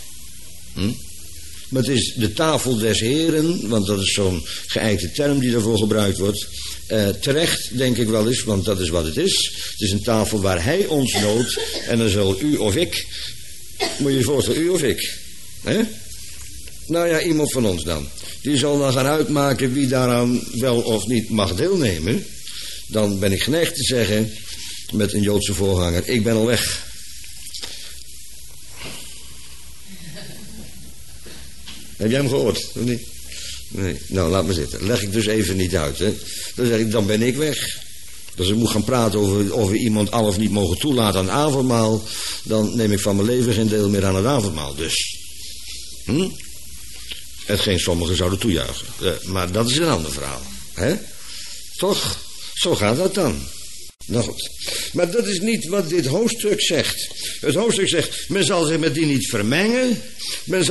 Maar het is de tafel des Heren, want dat is zo'n geëikte term die daarvoor gebruikt wordt. Terecht, denk ik wel eens, want dat is wat het is. Het is een tafel waar hij ons noodt en dan zal u of ik, moet je je voorstellen, u of ik, hè? Nou ja, iemand van ons dan. Die zal dan gaan uitmaken wie daaraan wel of niet mag deelnemen. Dan ben ik geneigd te zeggen, met een Joodse voorganger, ik ben al weg. Heb jij hem gehoord? Of niet? Nee. Nou, laat maar zitten. Leg ik dus even niet uit, hè. Dan zeg ik, dan ben ik weg. Dus ik moet gaan praten over of we iemand al of niet mogen toelaten aan het avondmaal, dan neem ik van mijn leven geen deel meer aan het avondmaal. Dus. Hetgeen sommigen zouden toejuichen. Maar dat is een ander verhaal. Hè? Toch? Zo gaat dat dan. Nou goed. Maar dat is niet wat dit hoofdstuk zegt. Het hoofdstuk zegt, men zal zich met die niet vermengen. Men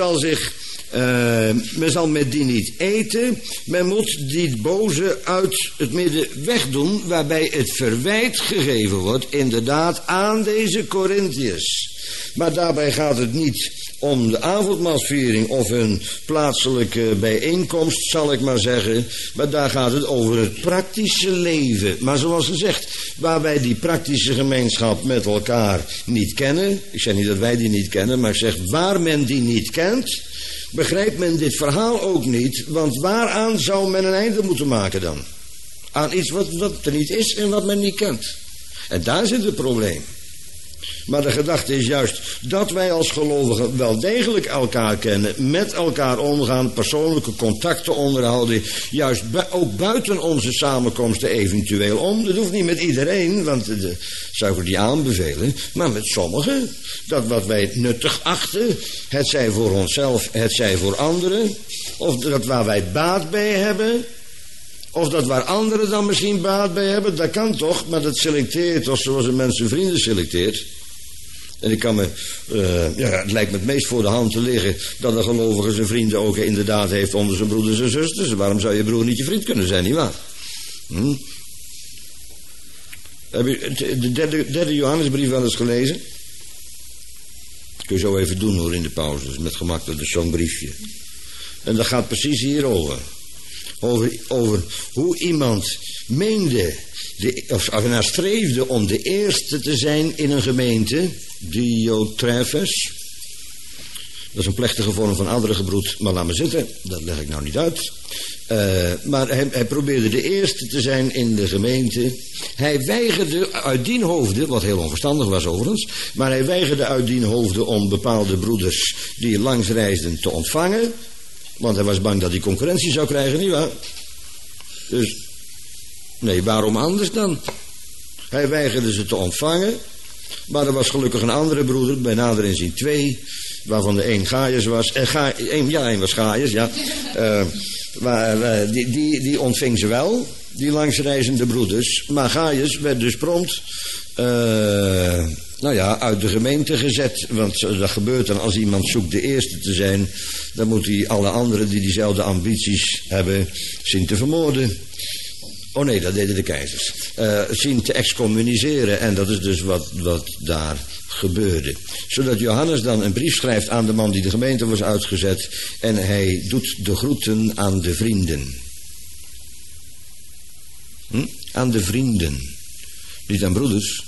zal met die niet eten. Men moet die boze uit het midden wegdoen, waarbij het verwijt gegeven wordt, inderdaad, aan deze Corinthiërs. Maar daarbij gaat het niet om de avondmaalsviering of een plaatselijke bijeenkomst, zal ik maar zeggen. Maar daar gaat het over het praktische leven. Maar zoals gezegd, waar wij die praktische gemeenschap met elkaar niet kennen. Ik zeg niet dat wij die niet kennen, maar ik zeg waar men die niet kent, begrijpt men dit verhaal ook niet. Want waaraan zou men een einde moeten maken dan? Aan iets wat er niet is en wat men niet kent. En daar zit het probleem. Maar de gedachte is juist dat wij als gelovigen wel degelijk elkaar kennen, met elkaar omgaan, persoonlijke contacten onderhouden, juist ook buiten onze samenkomsten eventueel om. Dat hoeft niet met iedereen, want dat zou ik niet aanbevelen, maar met sommigen. Dat wat wij nuttig achten, het zij voor onszelf, het zij voor anderen, of dat waar wij baat bij hebben, of dat waar anderen dan misschien baat bij hebben, dat kan toch, maar dat selecteert, of zoals een mens zijn vrienden selecteert. En ik kan me, het lijkt me het meest voor de hand te liggen dat een gelovige zijn vrienden ook inderdaad heeft onder zijn broeders en zusters. Waarom zou je broer niet je vriend kunnen zijn, nietwaar? Heb je de derde Johannesbrief wel eens gelezen? Kun je zo even doen hoor in de pauze, dus met gemak, dat is zo'n briefje. En dat gaat precies hierover. Over hoe iemand meende, of streefde om de eerste te zijn in een gemeente, Diotrephes. Dat is een plechtige vorm van ouderengebroed, maar laat me zitten, dat leg ik nou niet uit. Maar hij probeerde de eerste te zijn in de gemeente. Hij weigerde uit dien hoofde, wat heel onverstandig was overigens, maar hij weigerde uit dien hoofde om bepaalde broeders die langs reisden te ontvangen. Want hij was bang dat hij concurrentie zou krijgen, nietwaar? Dus, nee, waarom anders dan? Hij weigerde ze te ontvangen. Maar er was gelukkig een andere broeder, bij nader inzien 2, waarvan de een Gaius was. Een was Gaius, ja. Die ontving ze wel, die langsreizende broeders. Maar Gaius werd dus prompt uit de gemeente gezet. Want dat gebeurt dan als iemand zoekt de eerste te zijn, dan moet hij alle anderen die diezelfde ambities hebben zien te vermoorden. Oh nee, dat deden de keizers. Zien te excommuniceren. En dat is dus wat daar gebeurde. Zodat Johannes dan een brief schrijft aan de man die de gemeente was uitgezet. En hij doet de groeten aan de vrienden. Aan de vrienden. Niet aan broeders.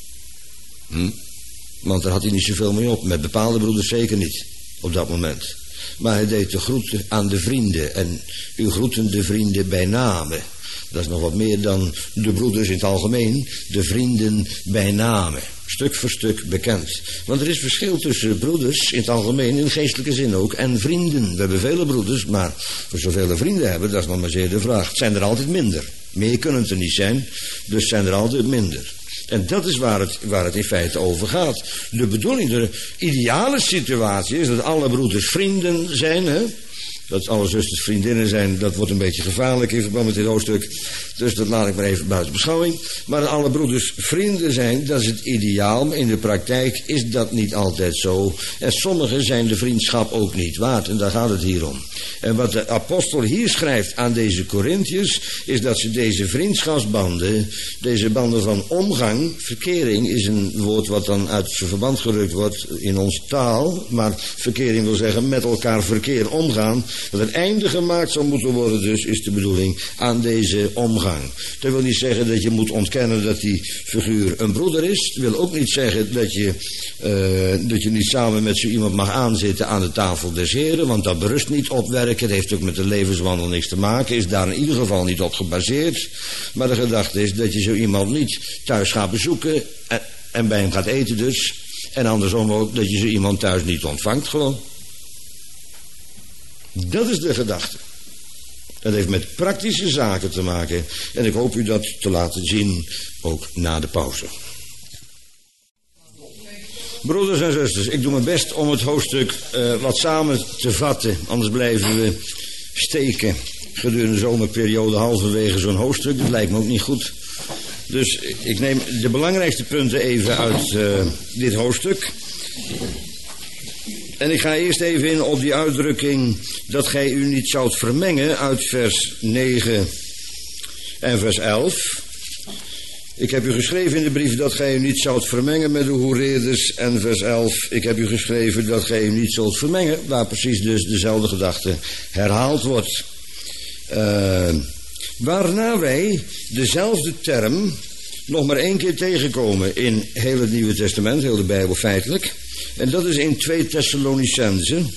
Want daar had hij niet zoveel mee op. Met bepaalde broeders zeker niet. Op dat moment. Maar hij deed de groeten aan de vrienden. En u groeten de vrienden bij name. Dat is nog wat meer dan de broeders in het algemeen. De vrienden bij name. Stuk voor stuk bekend. Want er is verschil tussen broeders in het algemeen, in geestelijke zin ook, en vrienden. We hebben vele broeders, maar voor zoveel vrienden hebben, dat is nog maar zeer de vraag. Het zijn er altijd minder. Meer kunnen het er niet zijn, dus zijn er altijd minder. En dat is waar het in feite over gaat. De bedoeling, de ideale situatie is dat alle broeders vrienden zijn, hè? Dat alle zusters vriendinnen zijn, dat wordt een beetje gevaarlijk in verband met dit hoofdstuk. Dus dat laat ik maar even buiten beschouwing. Maar dat alle broeders vrienden zijn, dat is het ideaal. Maar in de praktijk is dat niet altijd zo. En sommigen zijn de vriendschap ook niet waard. En daar gaat het hier om. En wat de apostel hier schrijft aan deze Korinthiërs, is dat ze deze vriendschapsbanden, deze banden van omgang, verkering is een woord wat dan uit zijn verband gerukt wordt in onze taal. Maar verkering wil zeggen met elkaar verkeer, omgaan. Dat een einde gemaakt zou moeten worden dus, is de bedoeling, aan deze omgang. Dat wil niet zeggen dat je moet ontkennen dat die figuur een broeder is. Dat wil ook niet zeggen dat je niet samen met zo iemand mag aanzitten aan de tafel des Heren, want dat berust niet op werken. Het heeft ook met de levenswandel niks te maken. Is daar in ieder geval niet op gebaseerd. Maar de gedachte is dat je zo iemand niet thuis gaat bezoeken en bij hem gaat eten dus. En andersom ook dat je zo iemand thuis niet ontvangt gewoon. Dat is de gedachte. Dat heeft met praktische zaken te maken. En ik hoop u dat te laten zien, ook na de pauze. Broeders en zusters, ik doe mijn best om het hoofdstuk wat samen te vatten. Anders blijven we steken gedurende de zomerperiode halverwege zo'n hoofdstuk. Dat lijkt me ook niet goed. Dus ik neem de belangrijkste punten even uit dit hoofdstuk. En ik ga eerst even in op die uitdrukking dat gij u niet zoudt vermengen uit vers 9 en vers 11. Ik heb u geschreven in de brief dat gij u niet zoudt vermengen met de hoereerders. En vers 11, ik heb u geschreven dat gij u niet zult vermengen, waar precies dus dezelfde gedachte herhaald wordt. Waarna wij dezelfde term nog maar 1 keer tegenkomen in heel het Nieuwe Testament, heel de Bijbel feitelijk. En dat is in 2 Thessalonicenzen.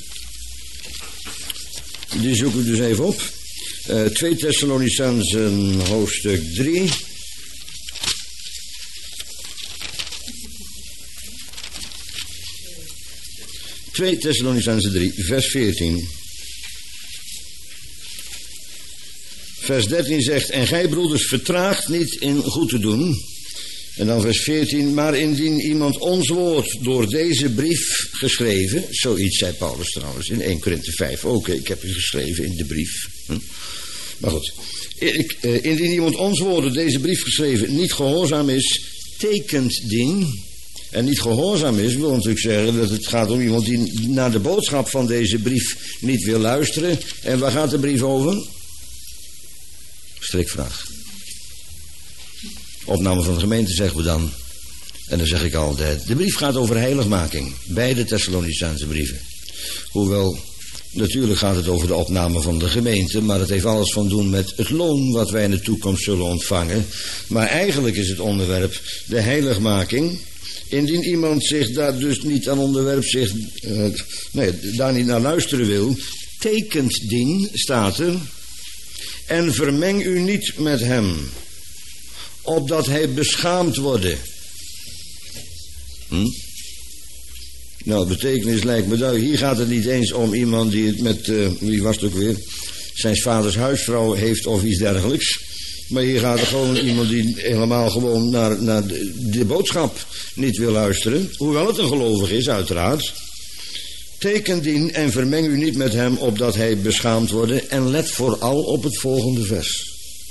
Die zoek ik dus even op. 2 Thessalonicenzen hoofdstuk 3. Twee Thessalonicenzen 3, vers 14. Vers 13 zegt, en gij broeders vertraagt niet in goed te doen. En dan vers 14, maar indien iemand ons woord door deze brief geschreven, zoiets zei Paulus trouwens in 1 Korinthe 5 ook, ik heb u geschreven in de brief. Maar goed, indien iemand ons woord door deze brief geschreven niet gehoorzaam is, tekent dien. En niet gehoorzaam is, wil natuurlijk zeggen dat het gaat om iemand die naar de boodschap van deze brief niet wil luisteren. En waar gaat de brief over? Strikvraag. Opname van de gemeente zeggen we dan. En dan zeg ik altijd, de brief gaat over heiligmaking. Beide Thessalonicense brieven. Hoewel, natuurlijk gaat het over de opname van de gemeente, maar het heeft alles van doen met het loon wat wij in de toekomst zullen ontvangen. Maar eigenlijk is het onderwerp de heiligmaking. Indien iemand zich daar dus niet aan onderwerpt, daar niet naar luisteren wil, tekent dien, staat er, en vermeng u niet met hem, opdat hij beschaamd worden. Nou, betekenis lijkt me duidelijk. Hier gaat het niet eens om iemand die het met, wie was het ook weer, zijn vaders huisvrouw heeft of iets dergelijks. Maar hier gaat het gewoon om iemand die helemaal gewoon naar de boodschap niet wil luisteren. Hoewel het een gelovige is, uiteraard. Teken dien en vermeng u niet met hem, opdat hij beschaamd wordt. En let vooral op het volgende vers.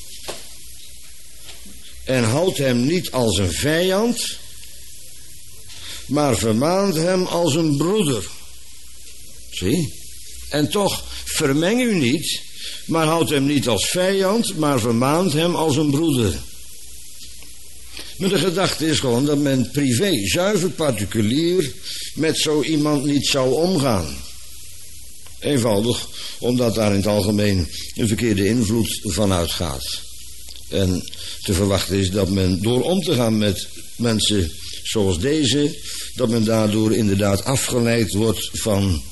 En houd hem niet als een vijand, maar vermaant hem als een broeder. Zie? En toch, vermeng u niet, maar houd hem niet als vijand, maar vermaant hem als een broeder. Maar de gedachte is gewoon dat men privé, zuiver particulier, met zo iemand niet zou omgaan. Eenvoudig, omdat daar in het algemeen een verkeerde invloed van uitgaat. En te verwachten is dat men door om te gaan met mensen zoals deze, dat men daardoor inderdaad afgeleid wordt van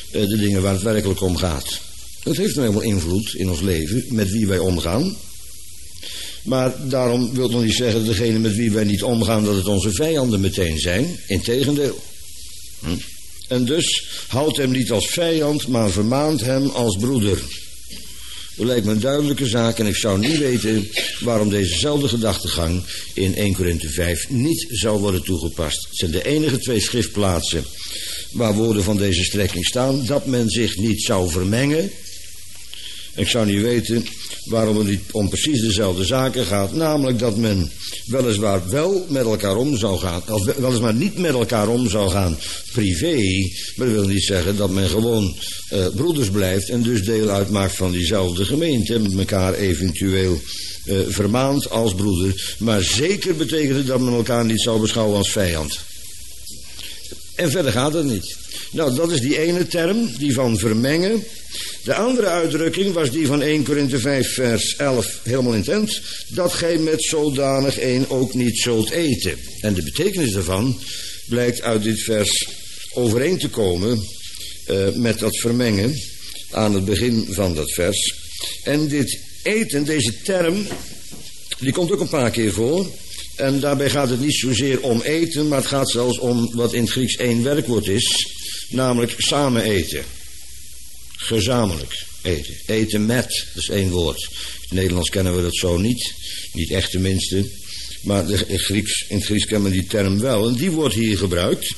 de dingen waar het werkelijk om gaat. Het heeft nou helemaal invloed in ons leven met wie wij omgaan. Maar daarom wil het nog niet zeggen dat degene met wie wij niet omgaan, dat het onze vijanden meteen zijn. Integendeel. En dus houdt hem niet als vijand, maar vermaant hem als broeder. Dat lijkt me een duidelijke zaak en ik zou niet weten waarom dezezelfde gedachtegang in 1 Korinthe 5 niet zou worden toegepast. Het zijn de enige 2 schriftplaatsen waar woorden van deze strekking staan, dat men zich niet zou vermengen. Ik zou niet weten waarom het niet om precies dezelfde zaken gaat, namelijk dat men weliswaar wel met elkaar om zou gaan, of weliswaar niet met elkaar om zou gaan privé, maar dat wil niet zeggen dat men gewoon broeders blijft en dus deel uitmaakt van diezelfde gemeente, met elkaar eventueel vermaand als broeder, maar zeker betekent het dat men elkaar niet zou beschouwen als vijand. En verder gaat het niet. Nou, dat is die ene term, die van vermengen. De andere uitdrukking was die van 1 Korinthe 5 vers 11 helemaal in het eind. Dat gij met zodanig een ook niet zult eten. En de betekenis daarvan blijkt uit dit vers overeen te komen met dat vermengen aan het begin van dat vers. En dit eten, deze term, die komt ook een paar keer voor. En daarbij gaat het niet zozeer om eten, maar het gaat zelfs om wat in het Grieks 1 werkwoord is. Namelijk samen eten. Gezamenlijk eten. Eten met, dat is 1 woord. In het Nederlands kennen we dat zo niet. Niet echt tenminste. Maar in het Grieks kennen we die term wel. En die wordt hier gebruikt.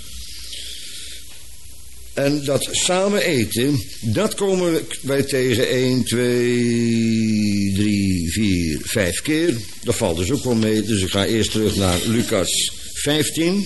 En dat samen eten, dat komen wij tegen 1, 2, 3, 4, 5 keer. Dat valt dus ook wel mee. Dus ik ga eerst terug naar Lucas 15.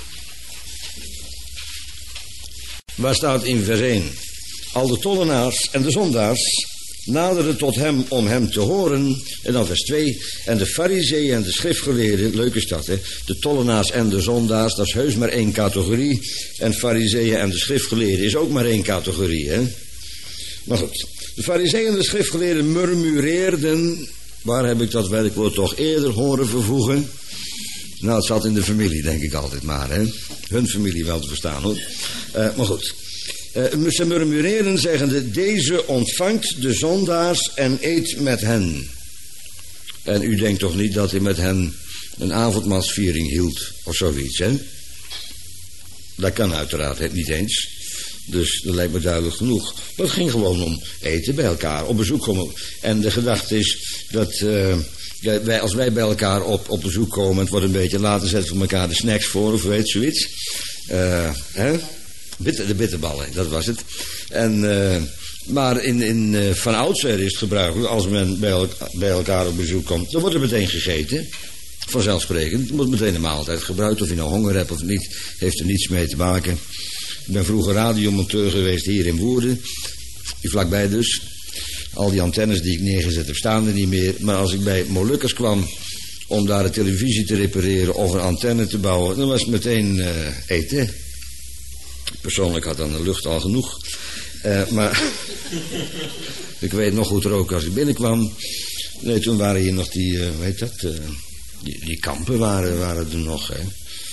Waar staat in vers 1? Al de tollenaars en de zondaars naderden tot hem om hem te horen. En dan vers 2. En de farizeeën en de schriftgeleerden, leuk is dat hè. De tollenaars en de zondaars, dat is heus maar 1 categorie. En farizeeën en de schriftgeleerden is ook maar 1 categorie hè. Maar goed. De farizeeën en de schriftgeleerden murmureerden. Waar heb ik dat werkwoord toch eerder horen vervoegen? Nou, het zat in de familie, denk ik altijd maar hè. Hun familie wel te verstaan hoor. Maar goed. Ze murmureren zeggende, deze ontvangt de zondaars en eet met hen. En u denkt toch niet dat hij met hen een avondmaalsviering hield of zoiets, hè? Dat kan uiteraard niet eens. Dus dat lijkt me duidelijk genoeg. Maar het ging gewoon om eten bij elkaar, op bezoek komen. En de gedachte is dat als wij bij elkaar op bezoek komen, het wordt een beetje later, zetten we elkaar de snacks voor of weet zoiets. Hè? De bitterballen, dat was het. Maar van oudsher is het gebruikelijk, als men bij elkaar op bezoek komt, dan wordt er meteen gegeten. Vanzelfsprekend. Er wordt meteen een maaltijd gebruikt. Of je nou honger hebt of niet, heeft er niets mee te maken. Ik ben vroeger radiomonteur geweest hier in Woerden. Hier vlakbij dus. Al die antennes die ik neergezet heb staan er niet meer. Maar als ik bij Molukkers kwam om daar de televisie te repareren of een antenne te bouwen, dan was het meteen eten. Persoonlijk had dan de lucht al genoeg. Maar ik weet nog goed roken als ik binnenkwam. Nee, toen waren hier nog die, die kampen waren er nog. Hè.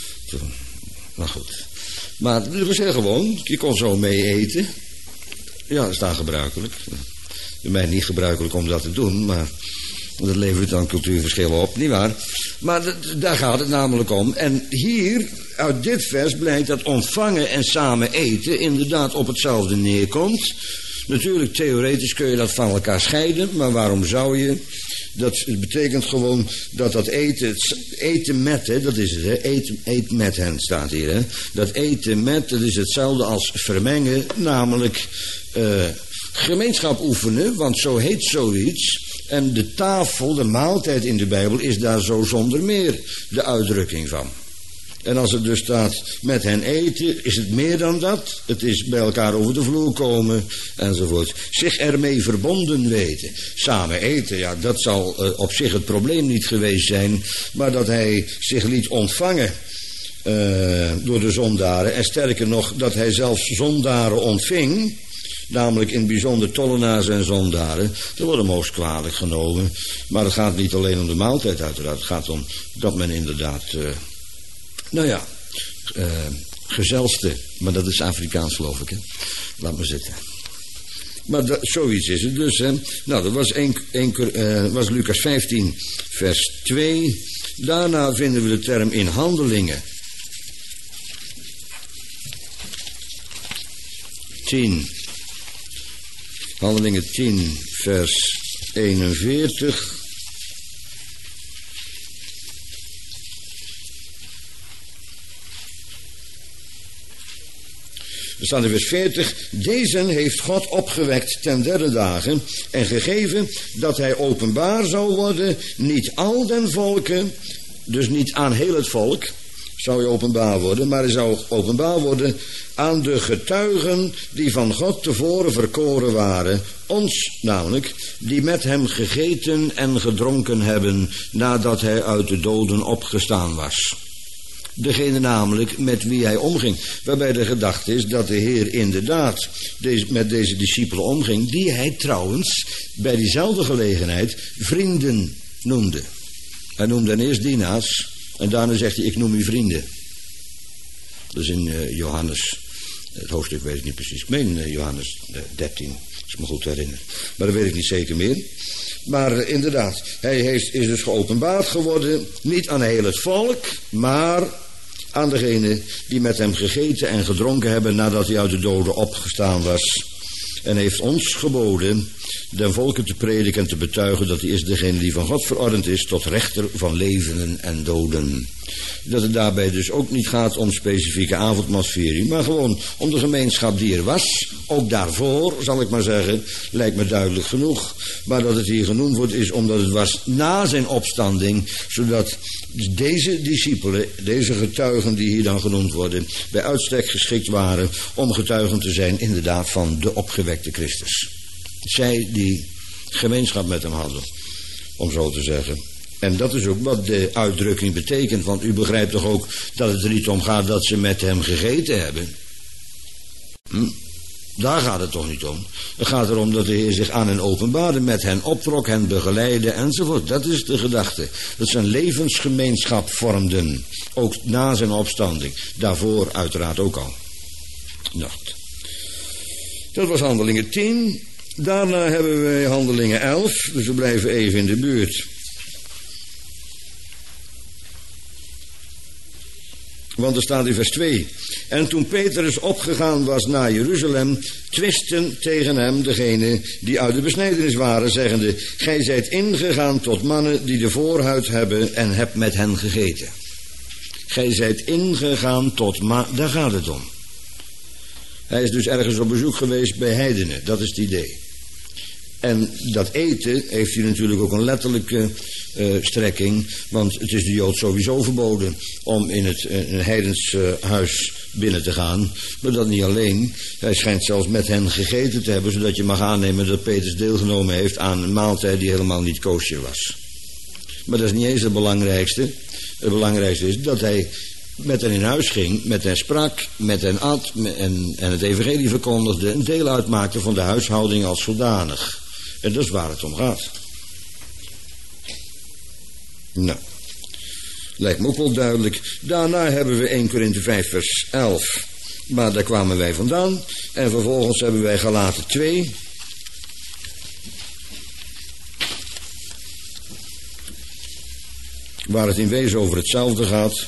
Maar goed. Maar het was heel gewoon. Je kon zo mee eten. Ja, dat is daar gebruikelijk. Bij mij niet gebruikelijk om dat te doen, maar dat levert dan cultuurverschillen op, nietwaar? Maar daar gaat het namelijk om. En hier, uit dit vers, blijkt dat ontvangen en samen eten inderdaad op hetzelfde neerkomt. Natuurlijk, theoretisch kun je dat van elkaar scheiden, maar waarom zou je? Dat betekent gewoon dat eten met, hè, dat is het, hè, eet met hen staat hier, hè. Dat eten met, dat is hetzelfde als vermengen, namelijk gemeenschap oefenen, want zo heet zoiets. En de tafel, de maaltijd in de Bijbel, is daar zo zonder meer de uitdrukking van. En als het dus staat met hen eten, is het meer dan dat. Het is bij elkaar over de vloer komen, enzovoort. Zich ermee verbonden weten. Samen eten, ja, dat zal op zich het probleem niet geweest zijn. Maar dat hij zich liet ontvangen door de zondaren. En sterker nog, dat hij zelfs zondaren ontving. Namelijk in het bijzonder tollenaars en zondaren. Dat wordt hem hoogst kwalijk genomen. Maar het gaat niet alleen om de maaltijd uiteraard. Het gaat om dat men inderdaad gezelste. Maar dat is Afrikaans, geloof ik, hè. Laat maar zitten. Maar zoiets is het dus, hè. Nou, dat was Lucas 15, vers 2. Daarna vinden we de term in Handelingen 10. Handelingen 10, vers 41. Er staat in vers 40. Deze heeft God opgewekt ten derde dagen en gegeven dat hij openbaar zou worden, niet al den volken, dus niet aan heel het volk zou hij openbaar worden, maar hij zou openbaar worden aan de getuigen die van God tevoren verkoren waren, ons namelijk, die met hem gegeten en gedronken hebben nadat hij uit de doden opgestaan was. Degene namelijk met wie hij omging. Waarbij de gedachte is dat de Heer inderdaad met deze discipelen omging, die hij trouwens bij diezelfde gelegenheid vrienden noemde. Hij noemde hen eerst dienaars en daarna zegt hij, ik noem u vrienden. Dat is in Johannes, het hoofdstuk weet ik niet precies, ik meen Johannes 13, als ik me goed herinner. Maar dat weet ik niet zeker meer. Maar inderdaad, hij is dus geopenbaard geworden, niet aan heel het volk, maar aan degene die met hem gegeten en gedronken hebben nadat hij uit de doden opgestaan was. En heeft ons geboden den volken te prediken en te betuigen dat hij is degene die van God verordend is tot rechter van levenden en doden. Dat het daarbij dus ook niet gaat om specifieke avondmaalsviering, maar gewoon om de gemeenschap die er was. Ook daarvoor, zal ik maar zeggen, lijkt me duidelijk genoeg. Maar dat het hier genoemd wordt is omdat het was na zijn opstanding, zodat deze discipelen, deze getuigen die hier dan genoemd worden, bij uitstek geschikt waren om getuigen te zijn inderdaad van de opgewekte Christus. Zij die gemeenschap met hem hadden, om zo te zeggen. En dat is ook wat de uitdrukking betekent, want u begrijpt toch ook dat het er niet om gaat dat ze met hem gegeten hebben. Daar gaat het toch niet om. Het gaat erom dat de Heer zich aan hen openbaarde, met hen optrok, hen begeleidde enzovoort. Dat is de gedachte. Dat ze een levensgemeenschap vormden, ook na zijn opstanding. Daarvoor uiteraard ook al. Nou, dat was Handelingen 10. Daarna hebben we Handelingen 11, dus we blijven even in de buurt. Want er staat in vers 2. En toen Petrus opgegaan was naar Jeruzalem, twisten tegen hem degene die uit de besnijdenis waren, zeggende, gij zijt ingegaan tot mannen die de voorhuid hebben en hebt met hen gegeten. Gij zijt ingegaan tot daar gaat het om. Hij is dus ergens op bezoek geweest bij heidenen, dat is het idee. En dat eten heeft hier natuurlijk ook een letterlijke strekking, want het is de Jood sowieso verboden om in een heidens huis binnen te gaan. Maar dat niet alleen, hij schijnt zelfs met hen gegeten te hebben, zodat je mag aannemen dat Petrus deelgenomen heeft aan een maaltijd die helemaal niet kosher was. Maar dat is niet eens het belangrijkste. Het belangrijkste is dat hij met hen in huis ging, met hen sprak, met hen at en het evangelie verkondigde, een deel uitmaakte van de huishouding als zodanig. En dat is waar het om gaat. Nou, lijkt me ook wel duidelijk. Daarna hebben we 1 Korinthe 5 vers 11. Maar daar kwamen wij vandaan. En vervolgens hebben wij Galaten 2. Waar het in wezen over hetzelfde gaat.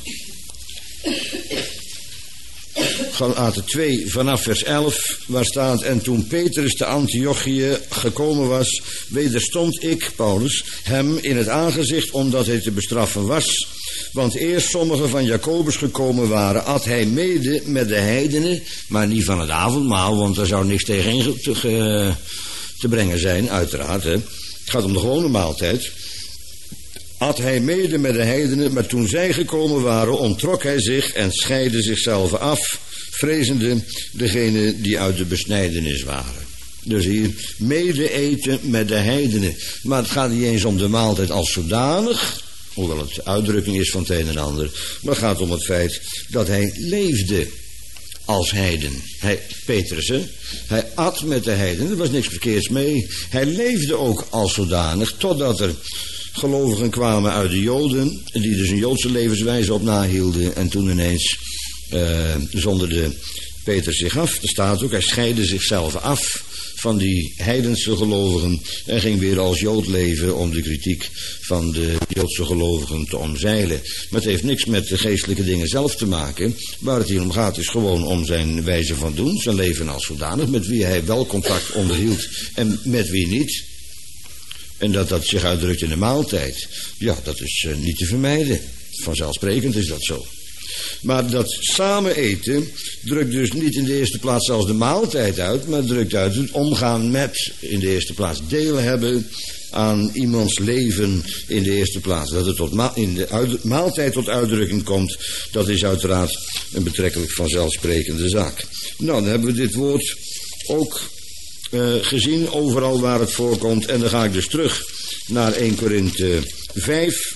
Galaten 2 vanaf vers 11, waar staat, en toen Petrus te Antiochië gekomen was, wederstond ik, Paulus, hem in het aangezicht, omdat hij te bestraffen was. Want eerst sommigen van Jacobus gekomen waren, at hij mede met de heidenen, maar niet van het avondmaal, want daar zou niks tegen te brengen zijn, uiteraard. Hè. Het gaat om de gewone maaltijd. At hij mede met de heidenen, maar toen zij gekomen waren, onttrok hij zich en scheidde zichzelf af, vrezende degene die uit de besnijdenis waren. Dus hier mede eten met de heidenen. Maar het gaat niet eens om de maaltijd als zodanig, hoewel het de uitdrukking is van het een en ander, maar het gaat om het feit dat hij leefde als heiden. Petrus, hè? Hij at met de heidenen, er was niks verkeerds mee. Hij leefde ook als zodanig, totdat er gelovigen kwamen uit de Joden, die dus een Joodse levenswijze op nahielden, en toen ineens zonderde Peter zich af. Er staat ook, hij scheidde zichzelf af van die heidense gelovigen en ging weer als Jood leven om de kritiek van de Joodse gelovigen te omzeilen. Maar het heeft niks met de geestelijke dingen zelf te maken. Waar het hier om gaat is gewoon om zijn wijze van doen, zijn leven als zodanig, met wie hij wel contact onderhield en met wie niet. En dat zich uitdrukt in de maaltijd, ja, dat is niet te vermijden. Vanzelfsprekend is dat zo. Maar dat samen eten drukt dus niet in de eerste plaats zelfs de maaltijd uit, maar drukt uit het omgaan met, in de eerste plaats deel hebben aan iemands leven in de eerste plaats. Dat het in de maaltijd tot uitdrukking komt, dat is uiteraard een betrekkelijk vanzelfsprekende zaak. Nou, dan hebben we dit woord ook gezien, overal waar het voorkomt. En dan ga ik dus terug naar 1 Korinthe 5.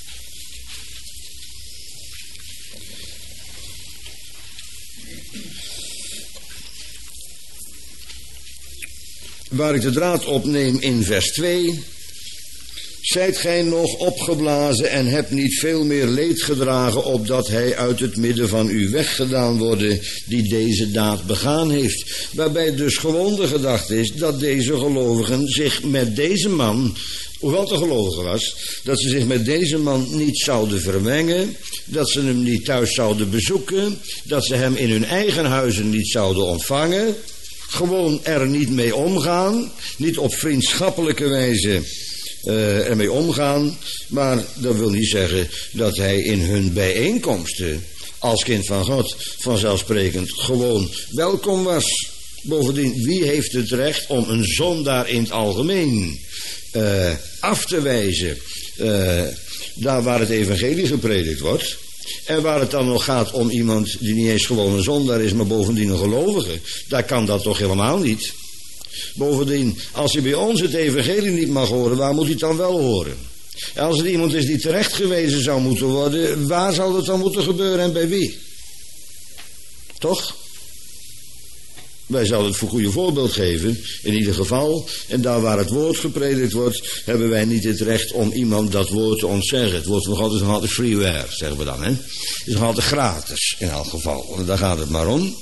Waar ik de draad opneem in vers 2. Zijt gij nog opgeblazen en hebt niet veel meer leed gedragen, opdat hij uit het midden van u weggedaan worden die deze daad begaan heeft. Waarbij dus gewoon de gedachte is dat deze gelovigen zich met deze man, hoewel het een gelovige was, dat ze zich met deze man niet zouden vermengen, dat ze hem niet thuis zouden bezoeken, dat ze hem in hun eigen huizen niet zouden ontvangen. Gewoon er niet mee omgaan, niet op vriendschappelijke wijze ermee omgaan, maar dat wil niet zeggen dat hij in hun bijeenkomsten als kind van God vanzelfsprekend gewoon welkom was. Bovendien, wie heeft het recht om een zondaar in het algemeen af te wijzen, daar waar het evangelie gepredikt wordt? En waar het dan nog gaat om iemand die niet eens gewoon een zondaar is, maar bovendien een gelovige, daar kan dat toch helemaal niet. Bovendien, als hij bij ons het evangelie niet mag horen, waar moet hij het dan wel horen? En als er iemand is die terecht gewezen zou moeten worden, waar zal dat dan moeten gebeuren en bij wie? Toch? Wij zouden het voor goede voorbeeld geven, in ieder geval. En daar waar het woord gepredikt wordt, hebben wij niet het recht om iemand dat woord te ontzeggen. Het wordt nog altijd freeware, zeggen we dan, hè. Het is nog altijd gratis, in elk geval. Daar gaat het maar om.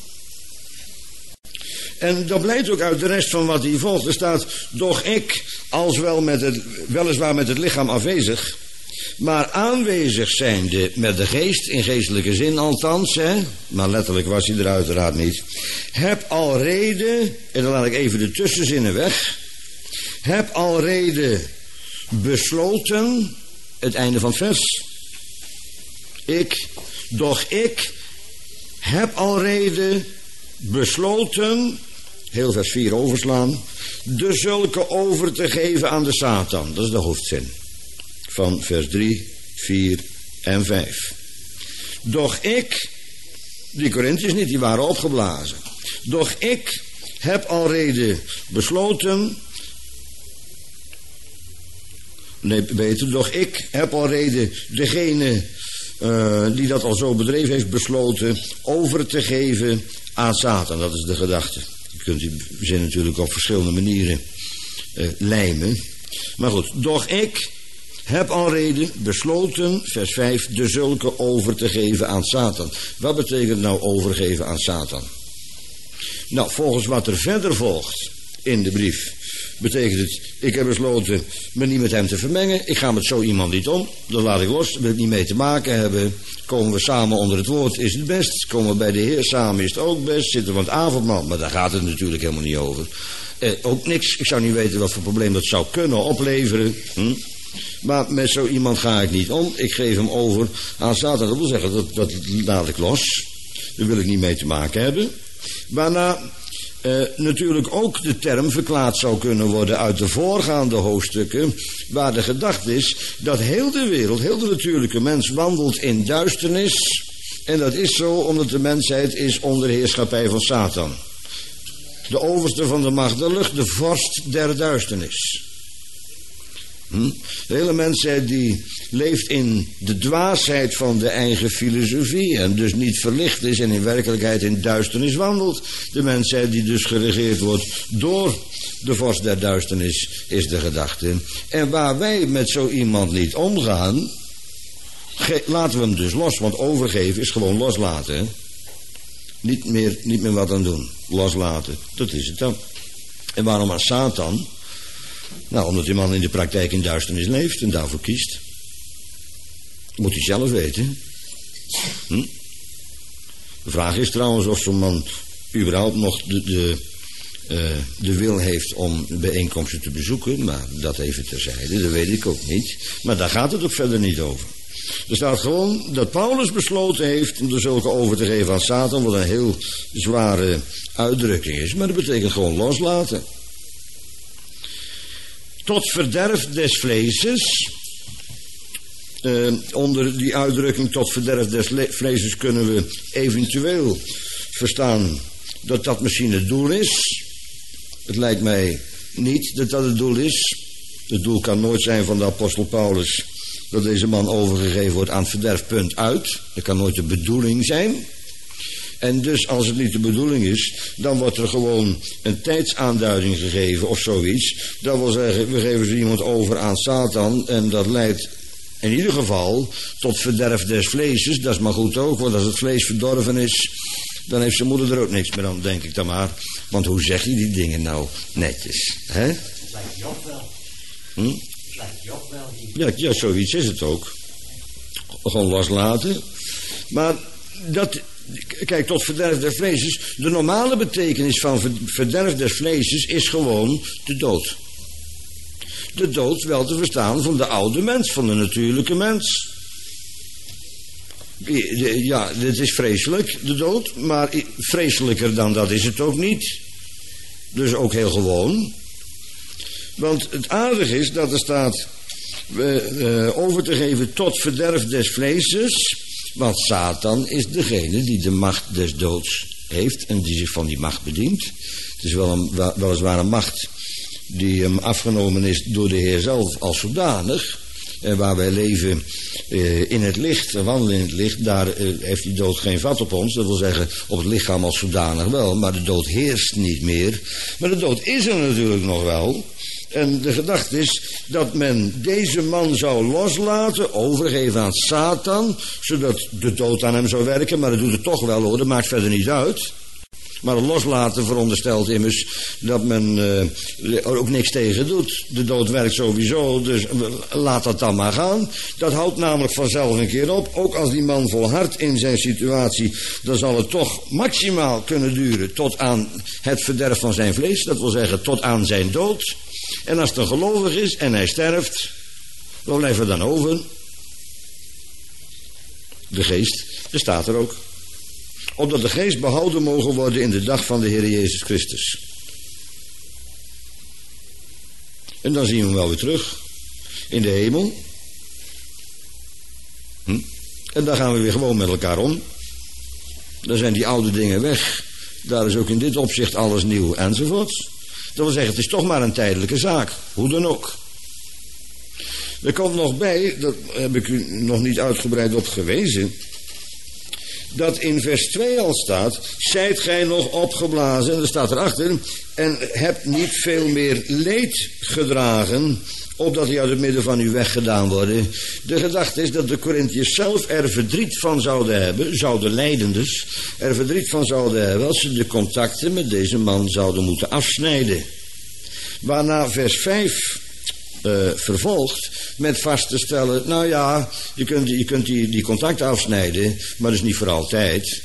En dat blijkt ook uit de rest van wat hier volgt. Er staat, doch ik, als wel weliswaar met het lichaam afwezig, maar aanwezig zijnde met de geest, in geestelijke zin althans, hè, maar letterlijk was hij er uiteraard niet, heb al reden, en dan laat ik even de tussenzinnen weg, heb al reden besloten, het einde van het vers, doch ik heb al reden besloten, heel vers 4 overslaan, de zulke over te geven aan de Satan. Dat is de hoofdzin van vers 3, 4 en 5. Doch ik, die Korinthiërs niet, die waren opgeblazen. Doch ik heb alrede besloten, doch ik heb alrede degene die dat al zo bedreven heeft besloten over te geven aan Satan. Dat is de gedachte. Je kunt die zin natuurlijk op verschillende manieren lijmen. Maar goed, doch ik heb alrede besloten, vers 5, de zulke over te geven aan Satan. Wat betekent nou overgeven aan Satan? Nou, volgens wat er verder volgt in de brief, betekent het, ik heb besloten me niet met hem te vermengen. Ik ga met zo iemand niet om. Dan laat ik los, wil ik niet mee te maken hebben. Komen we samen onder het woord, is het best. Komen we bij de Heer samen, is het ook best. Zitten we aan het avondmaal, maar daar gaat het natuurlijk helemaal niet over. Ook niks, ik zou niet weten wat voor probleem dat zou kunnen opleveren. Maar met zo iemand ga ik niet om. Ik geef hem over aan Satan. Dat wil zeggen, dat laat ik los. Daar wil ik niet mee te maken hebben. Waarna natuurlijk ook de term verklaard zou kunnen worden uit de voorgaande hoofdstukken, waar de gedachte is dat heel de wereld, heel de natuurlijke mens wandelt in duisternis. En dat is zo omdat de mensheid is onder heerschappij van Satan. De overste van de macht der lucht, de vorst der duisternis. De hele mensheid die leeft in de dwaasheid van de eigen filosofie en dus niet verlicht is en in werkelijkheid in duisternis wandelt. De mensheid die dus geregeerd wordt door de vorst der duisternis is de gedachte. En waar wij met zo iemand niet omgaan, laten we hem dus los, want overgeven is gewoon loslaten. Niet meer wat aan doen. Loslaten. Dat is het dan. En waarom aan Satan? Nou, omdat die man in de praktijk in duisternis leeft en daarvoor kiest. Moet hij zelf weten. De vraag is trouwens of zo'n man überhaupt nog de wil heeft om bijeenkomsten te bezoeken. Maar dat even terzijde, dat weet ik ook niet. Maar daar gaat het ook verder niet over. Er staat gewoon dat Paulus besloten heeft om er zulke over te geven aan Satan, wat een heel zware uitdrukking is. Maar dat betekent gewoon loslaten. Tot verderf des vleeses. Onder die uitdrukking tot verderf des vleeses kunnen we eventueel verstaan dat dat misschien het doel is. Het lijkt mij niet dat dat het doel is. Het doel kan nooit zijn van de apostel Paulus dat deze man overgegeven wordt aan het verderfpunt uit. Dat kan nooit de bedoeling zijn. En dus als het niet de bedoeling is, dan wordt er gewoon een tijdsaanduiding gegeven of zoiets. Dat wil zeggen, we geven ze iemand over aan Satan en dat leidt in ieder geval tot verderf des vleeses. Dat is maar goed ook, want als het vlees verdorven is, dan heeft zijn moeder er ook niks meer aan, denk ik dan maar. Want hoe zeg je die dingen nou netjes, hè? Het lijkt Job wel. Het lijkt Job wel. Ja, zoiets is het ook. Gewoon loslaten. Maar dat, kijk, tot verderf des vleeses. De normale betekenis van verderf des vleeses is gewoon de dood. De dood wel te verstaan van de oude mens, van de natuurlijke mens. Ja, dit is vreselijk, de dood, maar vreselijker dan dat is het ook niet. Dus ook heel gewoon. Want het aardige is dat er staat over te geven tot verderf des vleeses. Want Satan is degene die de macht des doods heeft en die zich van die macht bedient. Het is weliswaar een macht die hem afgenomen is door de Heer zelf als zodanig. En waar wij leven in het licht en wandelen in het licht, daar heeft die dood geen vat op ons. Dat wil zeggen, op het lichaam als zodanig wel, maar de dood heerst niet meer. Maar de dood is er natuurlijk nog wel. En de gedachte is dat men deze man zou loslaten, overgeven aan Satan, zodat de dood aan hem zou werken. Maar dat doet het toch wel hoor, dat maakt verder niet uit. Maar loslaten veronderstelt immers dat men er ook niks tegen doet. De dood werkt sowieso, dus laat dat dan maar gaan. Dat houdt namelijk vanzelf een keer op. Ook als die man volhardt in zijn situatie, dan zal het toch maximaal kunnen duren tot aan het verderf van zijn vlees. Dat wil zeggen tot aan zijn dood. En als het een gelovig is en hij sterft, wat blijft er dan over? De geest, dat staat er ook. Opdat de geest behouden mogen worden in de dag van de Heer Jezus Christus. En dan zien we hem wel weer terug. In de hemel. En daar gaan we weer gewoon met elkaar om. Dan zijn die oude dingen weg. Daar is ook in dit opzicht alles nieuw enzovoort. Dat wil zeggen, het is toch maar een tijdelijke zaak. Hoe dan ook. Er komt nog bij, dat heb ik u nog niet uitgebreid op gewezen, dat in vers 2 al staat, zijt gij nog opgeblazen, en er staat erachter, en hebt niet veel meer leed gedragen, opdat hij uit het midden van u weggedaan worden. De gedachte is dat de Corinthiërs zelf er verdriet van zouden hebben, zouden lijden dus, er verdriet van zouden hebben als ze de contacten met deze man zouden moeten afsnijden. Waarna vers 5 vervolgt met vast te stellen, nou ja, je kunt die contacten afsnijden, maar dat is niet voor altijd.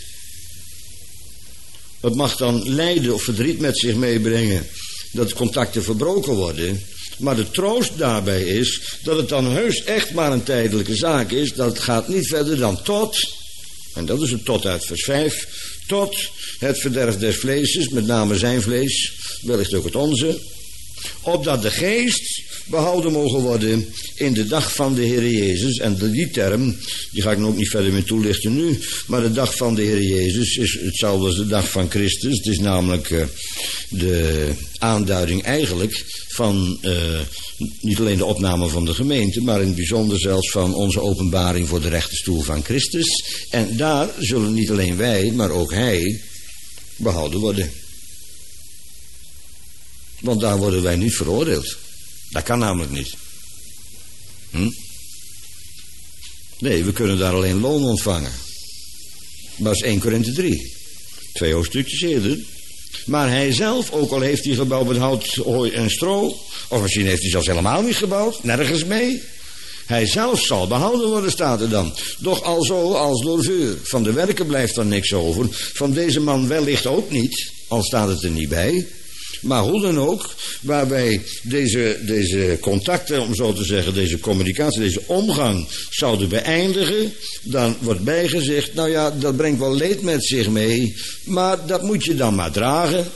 Het mag dan lijden of verdriet met zich meebrengen dat contacten verbroken worden. Maar de troost daarbij is dat het dan heus echt maar een tijdelijke zaak is. Dat gaat niet verder dan tot, en dat is het tot uit vers 5, tot het verderf des vleeses, met name zijn vlees, wellicht ook het onze, opdat de geest behouden mogen worden in de dag van de Heer Jezus. En die term, die ga ik nog ook niet verder meer toelichten nu, maar de dag van de Heer Jezus is hetzelfde als de dag van Christus. Het is namelijk de aanduiding eigenlijk van niet alleen de opname van de gemeente, maar in het bijzonder zelfs van onze openbaring voor de rechterstoel van Christus. En daar zullen niet alleen wij, maar ook hij behouden worden. Want daar worden wij niet veroordeeld. Dat kan namelijk niet. Nee, we kunnen daar alleen loon ontvangen. Dat is 1 Korinthe 3. 2 hoofdstukjes eerder. Maar hij zelf, ook al heeft hij gebouwd met hout, hooi en stro, of misschien heeft hij zelfs helemaal niet gebouwd, nergens mee. Hij zelf zal behouden worden, staat er dan. Doch alzo als door vuur. Van de werken blijft er niks over. Van deze man wellicht ook niet, al staat het er niet bij. Maar hoe dan ook, waarbij deze contacten, om zo te zeggen, deze communicatie, deze omgang zouden beëindigen, dan wordt bijgezegd, nou ja, dat brengt wel leed met zich mee, maar dat moet je dan maar dragen.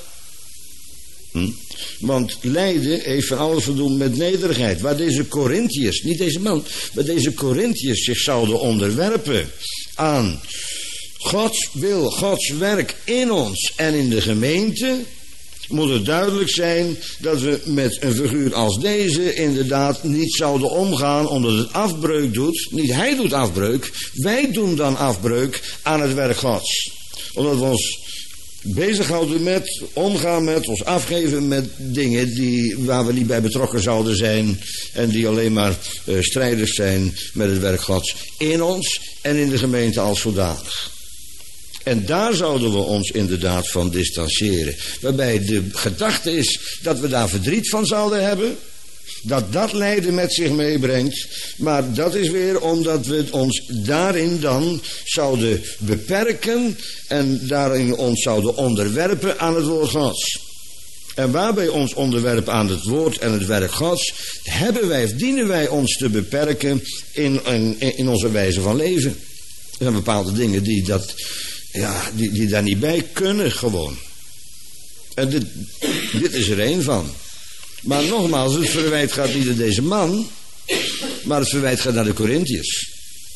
Want lijden heeft van alles te doen met nederigheid. Waar deze Korintiërs, niet deze man, maar deze Korintiërs zich zouden onderwerpen aan Gods wil, Gods werk in ons en in de gemeente, moet het duidelijk zijn dat we met een figuur als deze inderdaad niet zouden omgaan omdat het afbreuk doet. Niet hij doet afbreuk, wij doen dan afbreuk aan het werk Gods. Omdat we ons bezighouden met, omgaan met, ons afgeven met dingen waar we niet bij betrokken zouden zijn en die alleen maar strijders zijn met het werk Gods in ons en in de gemeente als zodanig. En daar zouden we ons inderdaad van distancieren. Waarbij de gedachte is dat we daar verdriet van zouden hebben. Dat dat lijden met zich meebrengt. Maar dat is weer omdat we ons daarin dan zouden beperken. En daarin ons zouden onderwerpen aan het woord Gods. En waarbij ons onderwerpen aan het woord en het werk Gods, dienen wij ons te beperken in onze wijze van leven. Er zijn bepaalde dingen die daar niet bij kunnen gewoon. En dit is er één van. Maar nogmaals, het verwijt gaat niet naar deze man, maar het verwijt gaat naar de Korintiërs.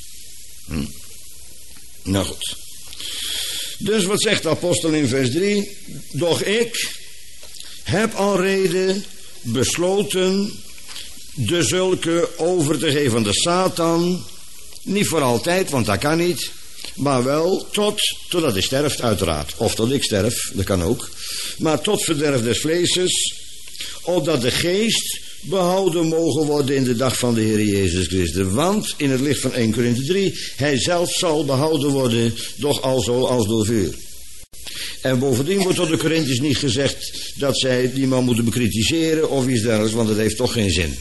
Nou goed. Dus wat zegt de apostel in vers 3? Doch ik heb alrede besloten de zulke over te geven aan de Satan. Niet voor altijd, want dat kan niet. Maar wel totdat hij sterft, uiteraard. Of tot ik sterf, dat kan ook. Maar tot verderf des vleeses, opdat de geest behouden mogen worden in de dag van de Heer Jezus Christus. Want, in het licht van 1 Korinthe 3, hij zelf zal behouden worden, doch alzo als door vuur. En bovendien wordt door de Korinthiërs niet gezegd dat zij die man moeten bekritiseren of iets dergelijks, want dat heeft toch geen zin.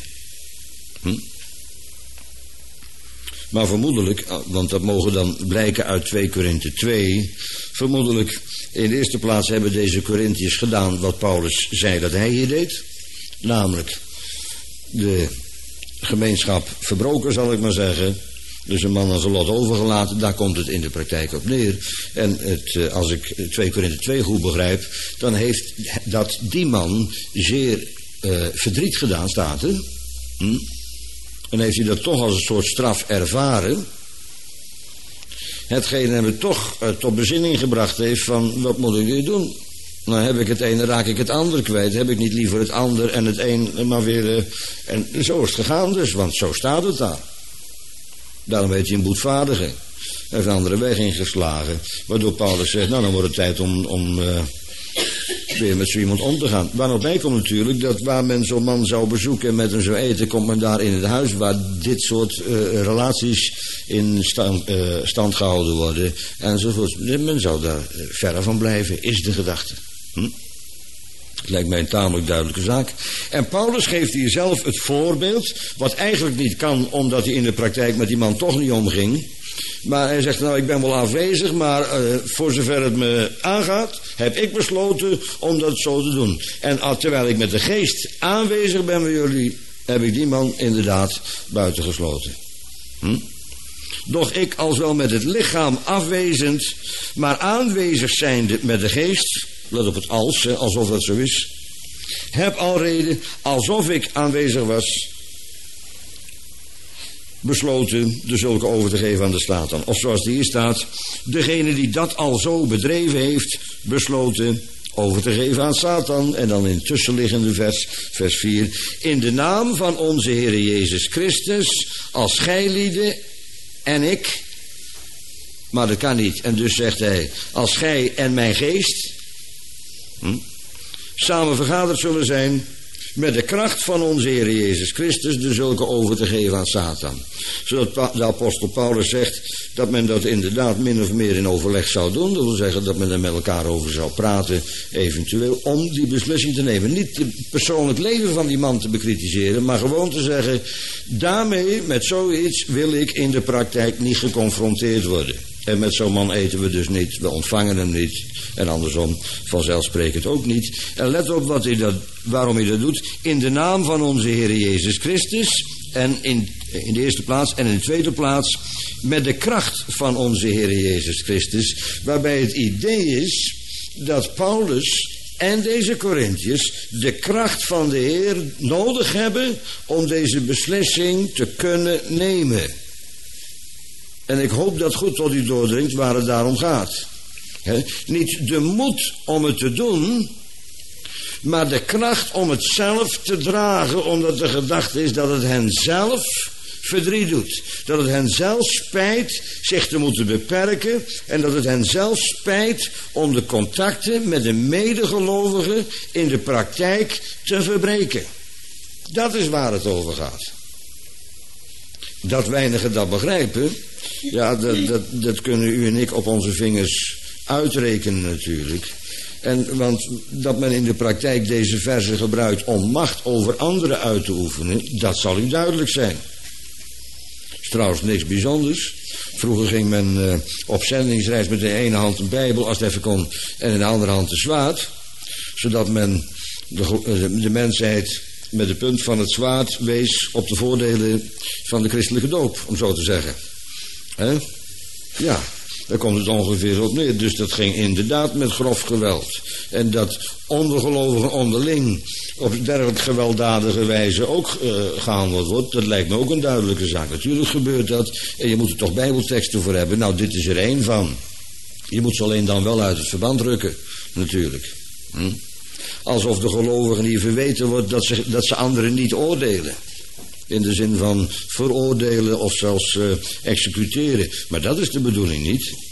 Maar vermoedelijk, want dat mogen dan blijken uit 2 Korinthe 2... vermoedelijk in de eerste plaats hebben deze Korinthiërs gedaan wat Paulus zei dat hij hier deed. Namelijk de gemeenschap verbroken, zal ik maar zeggen. Dus een man aan zijn lot overgelaten, daar komt het in de praktijk op neer. En als ik 2 Korinthe 2 goed begrijp, dan heeft dat die man zeer verdriet gedaan, staat er. En heeft hij dat toch als een soort straf ervaren. Hetgeen hem toch tot bezinning gebracht heeft van, wat moet ik nu doen? Nou heb ik het ene, raak ik het ander kwijt. Heb ik niet liever het ander en het een maar weer... en zo is het gegaan dus, want zo staat het daar. Daarom weet hij een boetvaardige. Hij heeft een andere weg ingeslagen. Waardoor Paulus zegt, nou dan wordt het tijd om weer met zo iemand om te gaan. Waar nog bij komt natuurlijk dat waar men zo'n man zou bezoeken en met hem zou eten, komt men daar in het huis waar dit soort relaties in stand gehouden worden enzovoort. Men zou daar verre van blijven, is de gedachte. Het lijkt mij een tamelijk duidelijke zaak. En Paulus geeft hier zelf het voorbeeld, wat eigenlijk niet kan omdat hij in de praktijk met die man toch niet omging. Maar hij zegt, nou ik ben wel afwezig, maar voor zover het me aangaat, heb ik besloten om dat zo te doen. En terwijl ik met de geest aanwezig ben bij jullie, heb ik die man inderdaad buitengesloten. Doch ik als wel met het lichaam afwezend, maar aanwezig zijnde met de geest, let op het als, alsof dat zo is, heb alrede, alsof ik aanwezig was, besloten de zulke over te geven aan de Satan. Of zoals het hier staat, degene die dat al zo bedreven heeft, besloten over te geven aan Satan. En dan in het tussenliggende vers 4. In de naam van onze Heer Jezus Christus, als gijlieden en ik. Maar dat kan niet. En dus zegt hij, als gij en mijn geest samen vergaderd zullen zijn, met de kracht van onze Heer Jezus Christus de zulke over te geven aan Satan. Zodat de apostel Paulus zegt dat men dat inderdaad min of meer in overleg zou doen. Dat wil zeggen dat men er met elkaar over zou praten, eventueel, om die beslissing te nemen. Niet het persoonlijk leven van die man te bekritiseren, maar gewoon te zeggen, daarmee, met zoiets, wil ik in de praktijk niet geconfronteerd worden. En met zo'n man eten we dus niet, we ontvangen hem niet. En andersom, vanzelfsprekend ook niet. En let op waarom hij dat doet. In de naam van onze Heer Jezus Christus. En in de eerste plaats en in de tweede plaats met de kracht van onze Heer Jezus Christus. Waarbij het idee is dat Paulus en deze Korintiërs de kracht van de Heer nodig hebben om deze beslissing te kunnen nemen. En ik hoop dat goed tot u doordringt waar het daarom gaat. Niet de moed om het te doen, maar de kracht om het zelf te dragen, omdat de gedachte is dat het hen zelf verdriet doet. Dat het hen zelf spijt zich te moeten beperken en dat het hen zelf spijt om de contacten met de medegelovigen in de praktijk te verbreken. Dat is waar het over gaat. Dat weinigen dat begrijpen, ja, dat kunnen u en ik op onze vingers uitrekenen natuurlijk. Want dat men in de praktijk deze verzen gebruikt om macht over anderen uit te oefenen, dat zal u duidelijk zijn. Is trouwens niks bijzonders. Vroeger ging men op zendingsreis met in de ene hand een Bijbel, als het even kon, en in de andere hand een zwaard. Zodat men de mensheid met de punt van het zwaard wees op de voordelen van de christelijke doop, om zo te zeggen. Ja, daar komt het ongeveer op neer. Dus dat ging inderdaad met grof geweld. En dat ondergelovigen onderling op dergelijke gewelddadige wijze ook gehandeld wordt, dat lijkt me ook een duidelijke zaak. Natuurlijk gebeurt dat en je moet er toch bijbelteksten voor hebben. Nou, dit is er één van. Je moet ze alleen dan wel uit het verband rukken, natuurlijk. Alsof de gelovigen hier verweten wordt dat ze anderen niet oordelen. In de zin van veroordelen of zelfs executeren. Maar dat is de bedoeling niet.